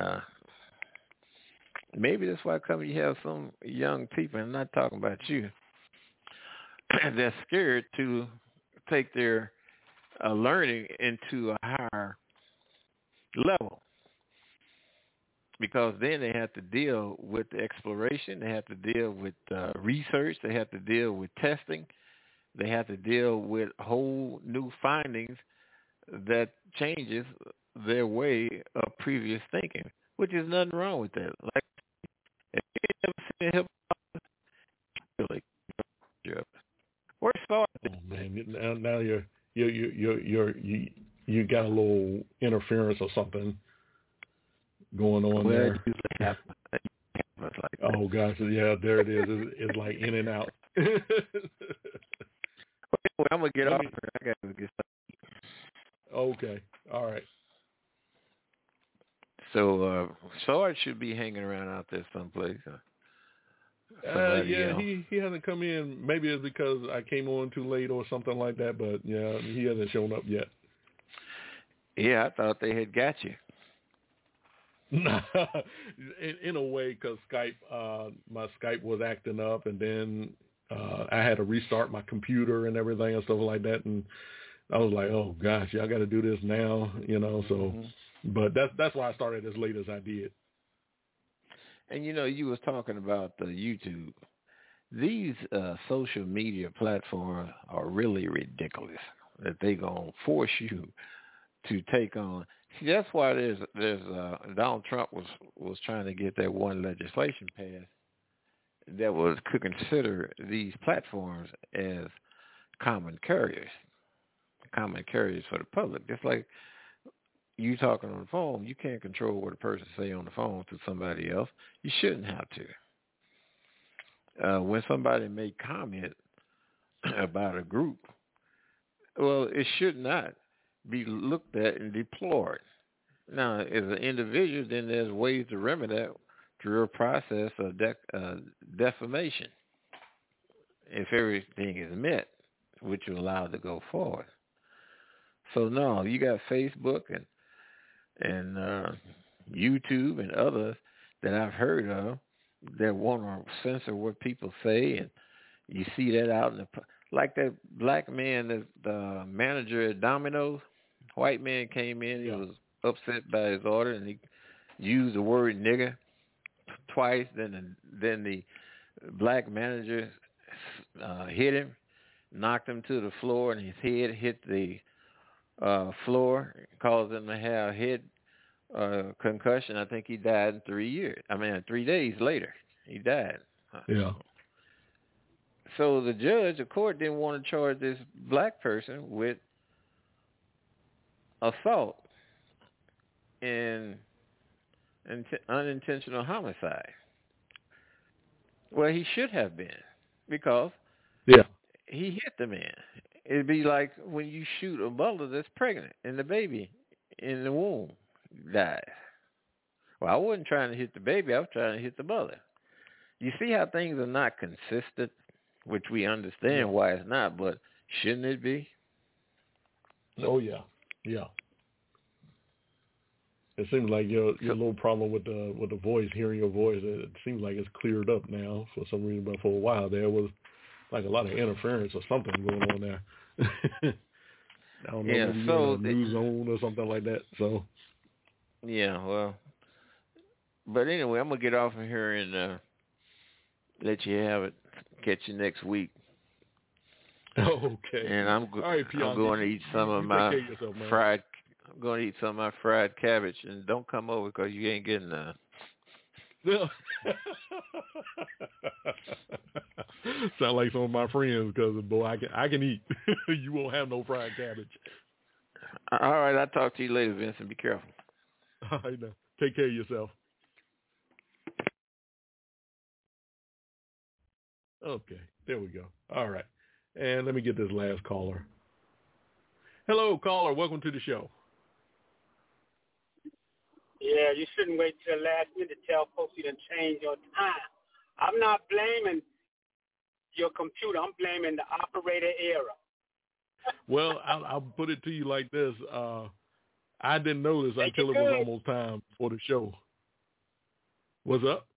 maybe that's why you have some young people, and I'm not talking about you, they're scared to take their learning into a higher level, because then they have to deal with the exploration, they have to deal with research, they have to deal with testing, they have to deal with whole new findings that changes their way of previous thinking, which is nothing wrong with that. Like, if you ever seen hip hop, really, where started?
Oh man, now you got a little interference or something going on there. Oh gosh, yeah, there it is. It's like in and out.
Well, I'm gonna get off here. I gotta get started.
Okay, all right.
So Sarge should be hanging around out there someplace.
Yeah, he hasn't come in. Maybe it's because I came on too late or something like that. But yeah, he hasn't shown up yet.
Yeah, I thought they had got you.
in a way, because Skype, my Skype was acting up, and then I had to restart my computer and everything and stuff like that, and I was like, oh gosh, y'all got to do this now, you know. So, but that's why I started as late as I did.
And you know, you was talking about YouTube. These social media platforms are really ridiculous. That they gonna force you to take on. See, that's why there's Donald Trump was trying to get that one legislation passed that could consider these platforms as common carriers for the public. Just like you talking on the phone, you can't control what a person say on the phone to somebody else. You shouldn't have to. When somebody make comment about a group, well, it should not be looked at and deplored. Now, as an individual, then there's ways to remedy that through a process of defamation, if everything is met, which will allow it to go forward. So no, you got Facebook and YouTube and others that I've heard of that want to censor what people say, and you see that out in like that black man, the manager at Domino's, white man came in, he was upset by his order, and he used the word nigger twice. Then the black manager hit him, knocked him to the floor, and his head hit the floor, caused him to have head concussion. I think he died in 3 days later. He died.
Yeah.
So the court didn't want to charge this black person with assault and unintentional homicide. Well, he should have been, because he hit the man. It'd be like when you shoot a mother that's pregnant and the baby in the womb dies. Well, I wasn't trying to hit the baby. I was trying to hit the mother. you see how things are not consistent, which we understand why it's not, but shouldn't it be?
Oh yeah. It seems like your little problem with the voice, hearing your voice, it seems like it's cleared up now for some reason. But for a while there was like a lot of interference or something going on there. I don't know, maybe you're in a new zone or something like that. So
yeah, well, but anyway, I'm gonna get off of here and let you have it. Catch you next week.
Okay.
And I'm going to eat some of my fried. I'm going to eat some of my fried cabbage, and don't come over because you ain't getting none.
Sound like some of my friends, because boy, I can eat. You won't have no fried cabbage.
All right, I'll talk to you later, Vincent. Be careful.
All right, now. Take care of yourself. Okay, there we go. All right, and let me get this last caller. Hello, caller. Welcome to the show.
Yeah, you shouldn't wait till the last minute to tell folks you done change your time. I'm not blaming your computer. I'm blaming the operator error.
Well, I'll put it to you like this. I didn't notice until it was almost time for the show. What's up?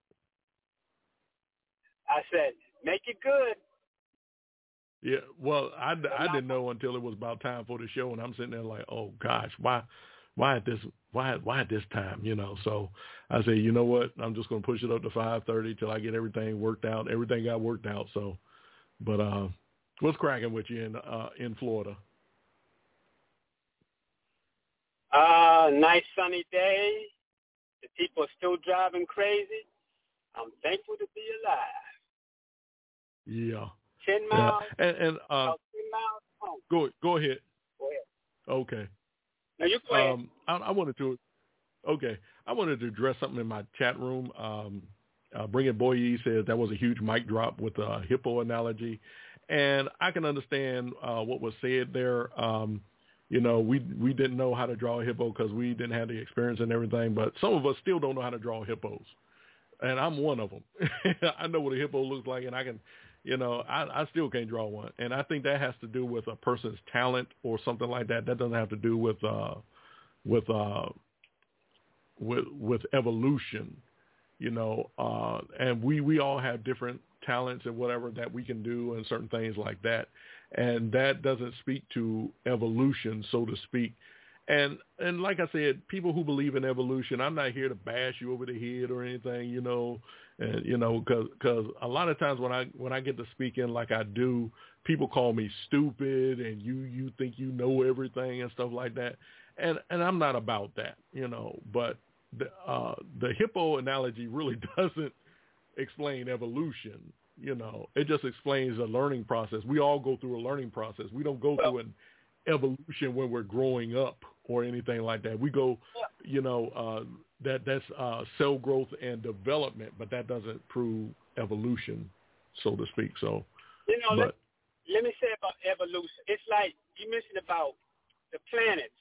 I said, make it good.
Yeah, well, I didn't know until it was about time for the show, and I'm sitting there like, oh gosh, why at this time, you know? So I say, you know what? I'm just going to push it up to 5:30 till I get everything worked out. Everything got worked out. So, but what's cracking with you in Florida?
Nice sunny day. The people are still driving crazy. I'm thankful to be alive.
Yeah.
10 miles.
Yeah. And
10 miles home.
Go ahead.
Go ahead.
Okay.
Now you go ahead.
I wanted to address something in my chat room. Bring It Boye says that was a huge mic drop with a hippo analogy, and I can understand what was said there. You know, we didn't know how to draw a hippo because we didn't have the experience and everything, but some of us still don't know how to draw hippos, and I'm one of them. I know what a hippo looks like, and I can. You know, I still can't draw one, and I think that has to do with a person's talent or something like that. That doesn't have to do with evolution, you know. And we all have different talents and whatever that we can do, and certain things like that, and that doesn't speak to evolution, so to speak. And like I said, people who believe in evolution, I'm not here to bash you over the head or anything, you know. And, you know, because a lot of times when I get to speaking like I do, people call me stupid and you think you know everything and stuff like that. And I'm not about that, you know. But the hippo analogy really doesn't explain evolution, you know. It just explains a learning process. We all go through a learning process. We don't go through an evolution when we're growing up or anything like that. We go, you know, that's cell growth and development, but that doesn't prove evolution, so to speak. So,
you know, let me say about evolution. It's like you mentioned about the planets.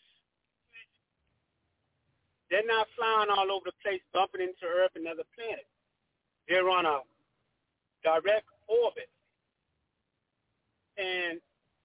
They're not flying all over the place, bumping into Earth and other planets. They're on a direct orbit. And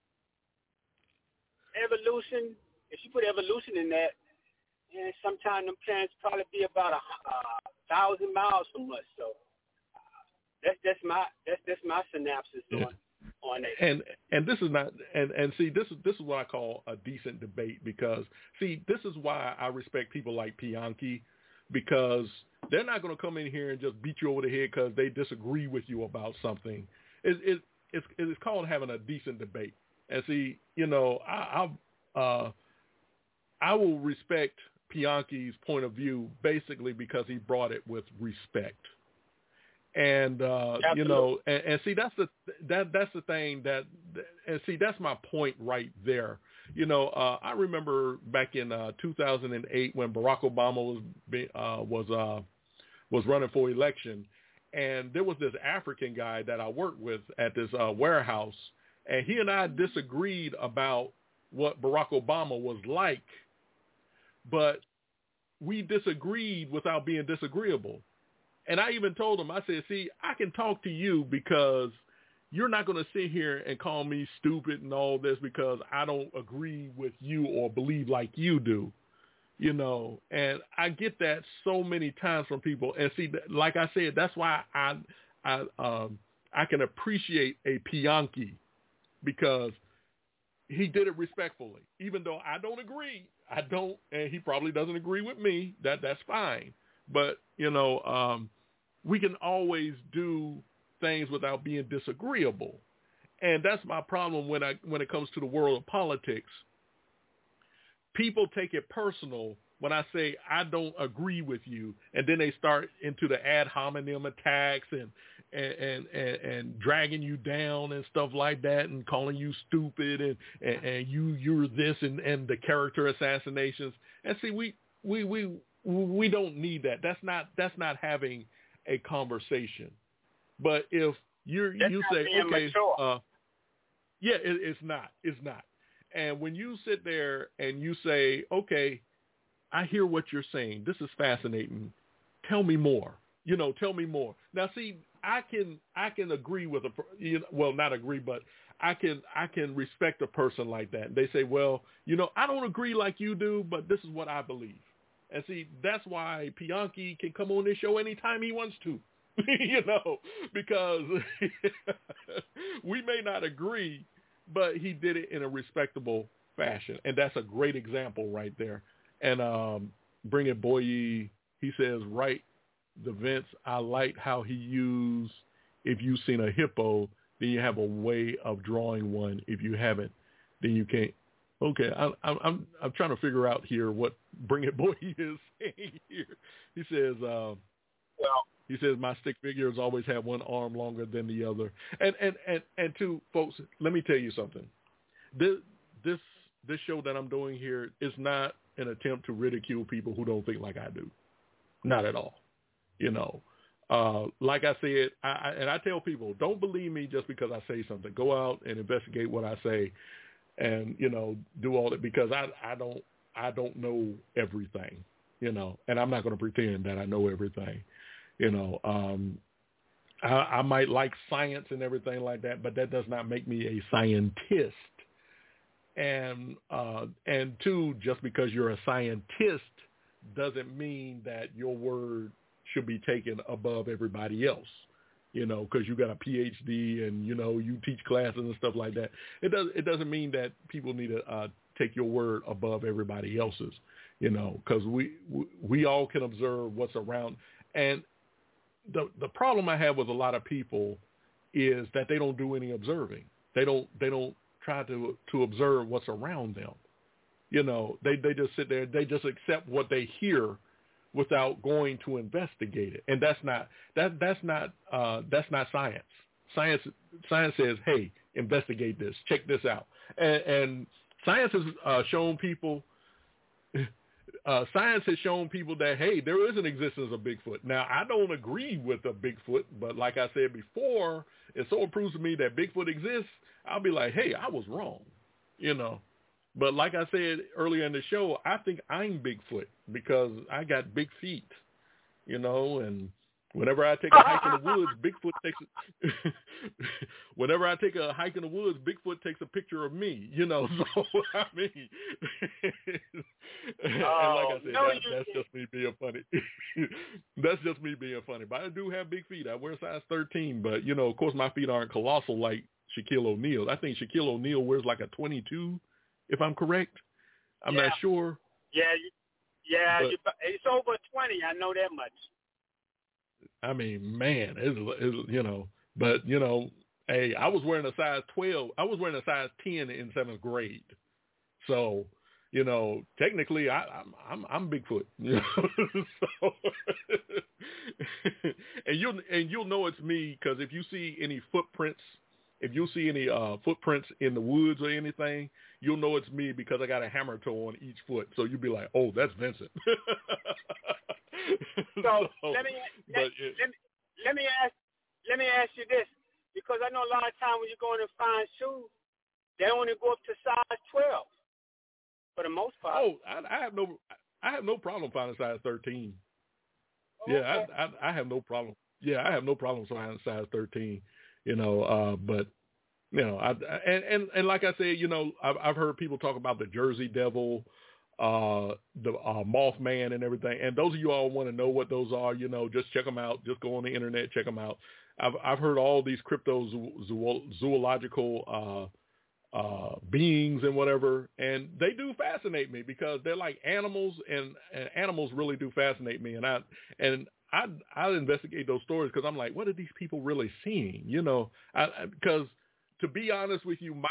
evolution, if you put evolution in that, and sometimes them planets probably be about 1,000 miles from us. So that's my synopsis on it.
And this is not and see this is what I call a decent debate, because see, this is why I respect people like Bianchi, because they're not going to come in here and just beat you over the head because they disagree with you about something. It's called having a decent debate. And see, you know, I will respect Bianchi's point of view basically because he brought it with respect. And you know, and see, that's the thing and see, that's my point right there. You know, I remember back in 2008 when Barack Obama was running for election, and there was this African guy that I worked with at this warehouse, and he and I disagreed about what Barack Obama was like, but we disagreed without being disagreeable. And I even told him, I said, see, I can talk to you because you're not going to sit here and call me stupid and all this because I don't agree with you or believe like you do, you know. And I get that so many times from people. And see, like I said, that's why I can appreciate a Bianchi, because he did it respectfully, even though I don't agree. I don't, and he probably doesn't agree with me. That's fine. But, you know, we can always do things without being disagreeable. And that's my problem when it comes to the world of politics. People take it personal when I say I don't agree with you, and then they start into the ad hominem attacks and dragging you down and stuff like that, and calling you stupid and you're this and the character assassinations. And see, we don't need that. That's not having a conversation. But if you say, okay, it's not. And when you sit there and you say, okay, I hear what you're saying. This is fascinating. Tell me more. You know, tell me more. Now, see, I can agree with not agree, but I can respect a person like that. They say, well, you know, I don't agree like you do, but this is what I believe. And see, that's why Bianchi can come on this show anytime he wants to, you know, because we may not agree, but he did it in a respectable fashion. And that's a great example right there. And Bring It Boye, he says, right, the Vince, I like how he used, if you've seen a hippo, then you have a way of drawing one. If you haven't, then you can't. Okay, I'm trying to figure out here what Bring It Boye is saying here. He says, he says, my stick figures always have one arm longer than the other. And two, folks, let me tell you something. This show that I'm doing here is not an attempt to ridicule people who don't think like I do. Not at all. You know, like I said, I tell people, don't believe me just because I say something. Go out and investigate what I say, and, you know, do all that, because I don't know everything, you know, and I'm not going to pretend that I know everything. You know, I might like science and everything like that, but that does not make me a scientist. And two, just because you're a scientist doesn't mean that your word should be taken above everybody else, you know, because you got a PhD and, you know, you teach classes and stuff like that. It doesn't mean that people need to take your word above everybody else's, you know, because we all can observe what's around. And the problem I have with a lot of people is that they don't do any observing. They don't try to observe what's around them. You know, they just sit there, they just accept what they hear without going to investigate it. And that's not science. Science says, hey, investigate this, check this out. And science has shown people that, hey, there is an existence of Bigfoot. Now, I don't agree with a Bigfoot, but like I said before, if someone proves to me that Bigfoot exists, I'll be like, hey, I was wrong, you know. But like I said earlier in the show, I think I'm Bigfoot because I got big feet, you know, and whenever I take a hike in the woods, Bigfoot takes whenever I take a hike in the woods, Bigfoot takes a picture of me, you know. So I mean, and like I said, that's just me being funny. That's just me being funny. But I do have big feet. I wear size 13, but you know, of course, my feet aren't colossal like Shaquille O'Neal. I think Shaquille O'Neal wears like a 22, if I'm correct. I'm not sure.
Yeah, it's over 20. I know that much.
I mean, man, it's you know, but you know, hey, I was wearing a size 12. I was wearing a size 10 in 7th grade. So, you know, technically, I'm Bigfoot. You know? So, and you'll know it's me because if you see any footprints. If you see any footprints in the woods or anything, you'll know it's me because I got a hammer toe on each foot. So you'll be like, oh, that's Vincent.
So let me ask you this, because I know a lot of times when you're going to find shoes, they only go up to size 12 for the most part.
Oh, I have no problem finding size 13. Yeah, I have no problem. Yeah, I have no problem signing size 13. But and like I said, I've heard people talk about the Jersey Devil, the Mothman, and everything. And those of you all want to know what those are, just check them out. Just go on the internet, check them out. I've heard all these cryptozoological beings and whatever, and they do fascinate me because they're like animals, and animals really do fascinate me. And I investigate those stories because I'm like, what are these people really seeing? Because to be honest with you,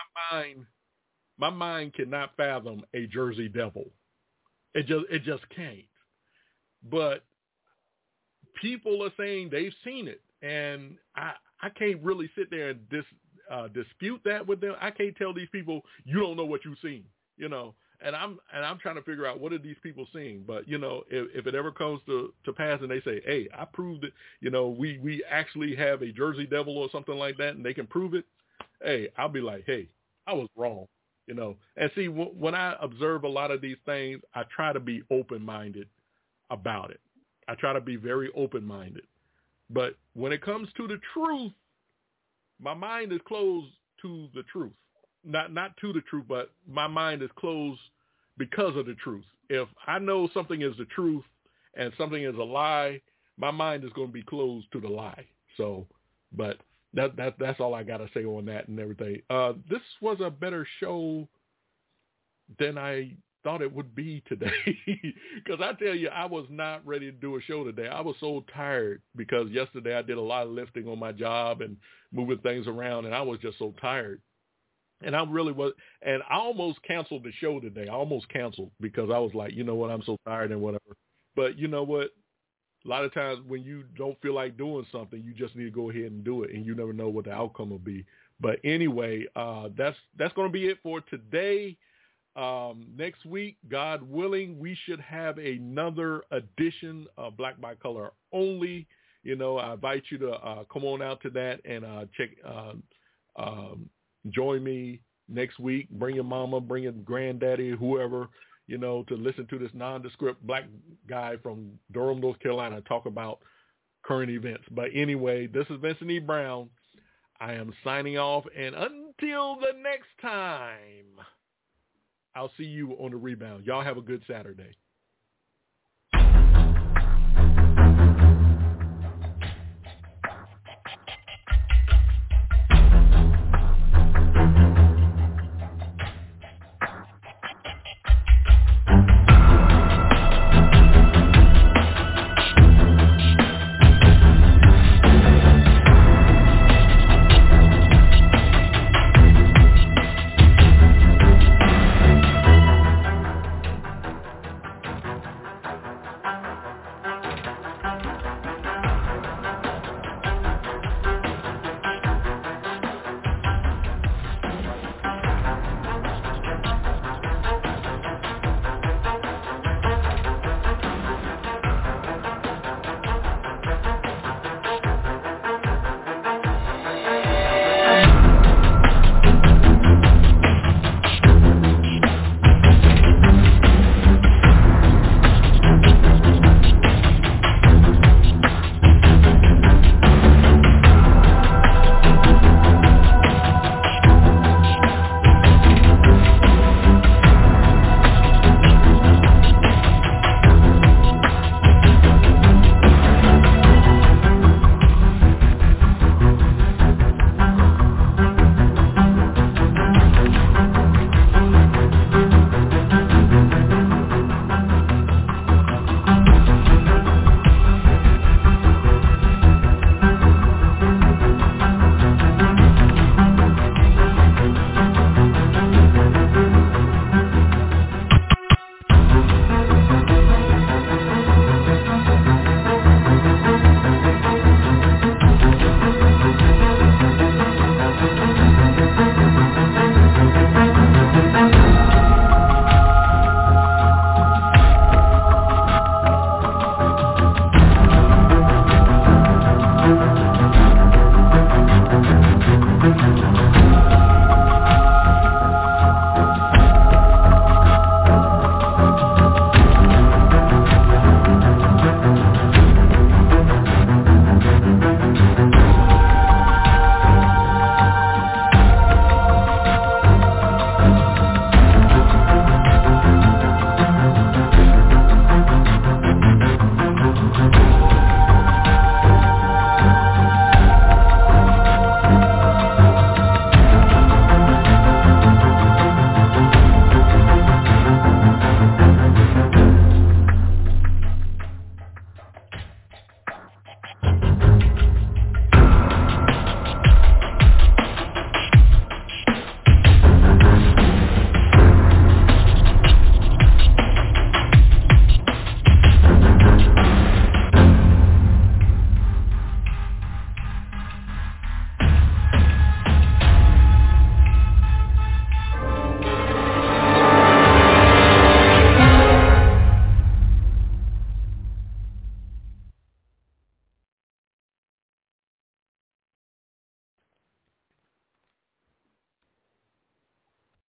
my mind cannot fathom a Jersey Devil. It just can't. But people are saying they've seen it, and I can't really sit there and dispute that with them. I can't tell these people you don't know what you've seen, And I'm trying to figure out what are these people seeing. But if it ever comes to pass and they say, hey, I proved it, we actually have a Jersey Devil or something like that, and they can prove it. Hey, I'll be like, hey, I was wrong, And see, when I observe a lot of these things, I try to be open-minded about it. I try to be very open-minded. But when it comes to the truth, my mind is closed to the truth. Not to the truth, but my mind is closed because of the truth. If I know something is the truth and something is a lie, my mind is going to be closed to the lie. So, but that's all I got to say on that and everything. This was a better show than I thought it would be today. Because I tell you, I was not ready to do a show today. I was so tired because yesterday I did a lot of lifting on my job and moving things around, and I was just so tired. And I really was, and I almost canceled the show today. I almost canceled because I was like, you know what, I'm so tired and whatever. But you know what? A lot of times when you don't feel like doing something, you just need to go ahead and do it, and you never know what the outcome will be. But anyway, that's going to be it for today. Next week, God willing, we should have another edition of Black by Color Only. I invite you to come on out to that and join me next week. Bring your mama, bring your granddaddy, whoever, to listen to this nondescript black guy from Durham, North Carolina, talk about current events. But anyway, this is Vincent E. Brown. I am signing off, and until the next time, I'll see you on the rebound. Y'all have a good Saturday.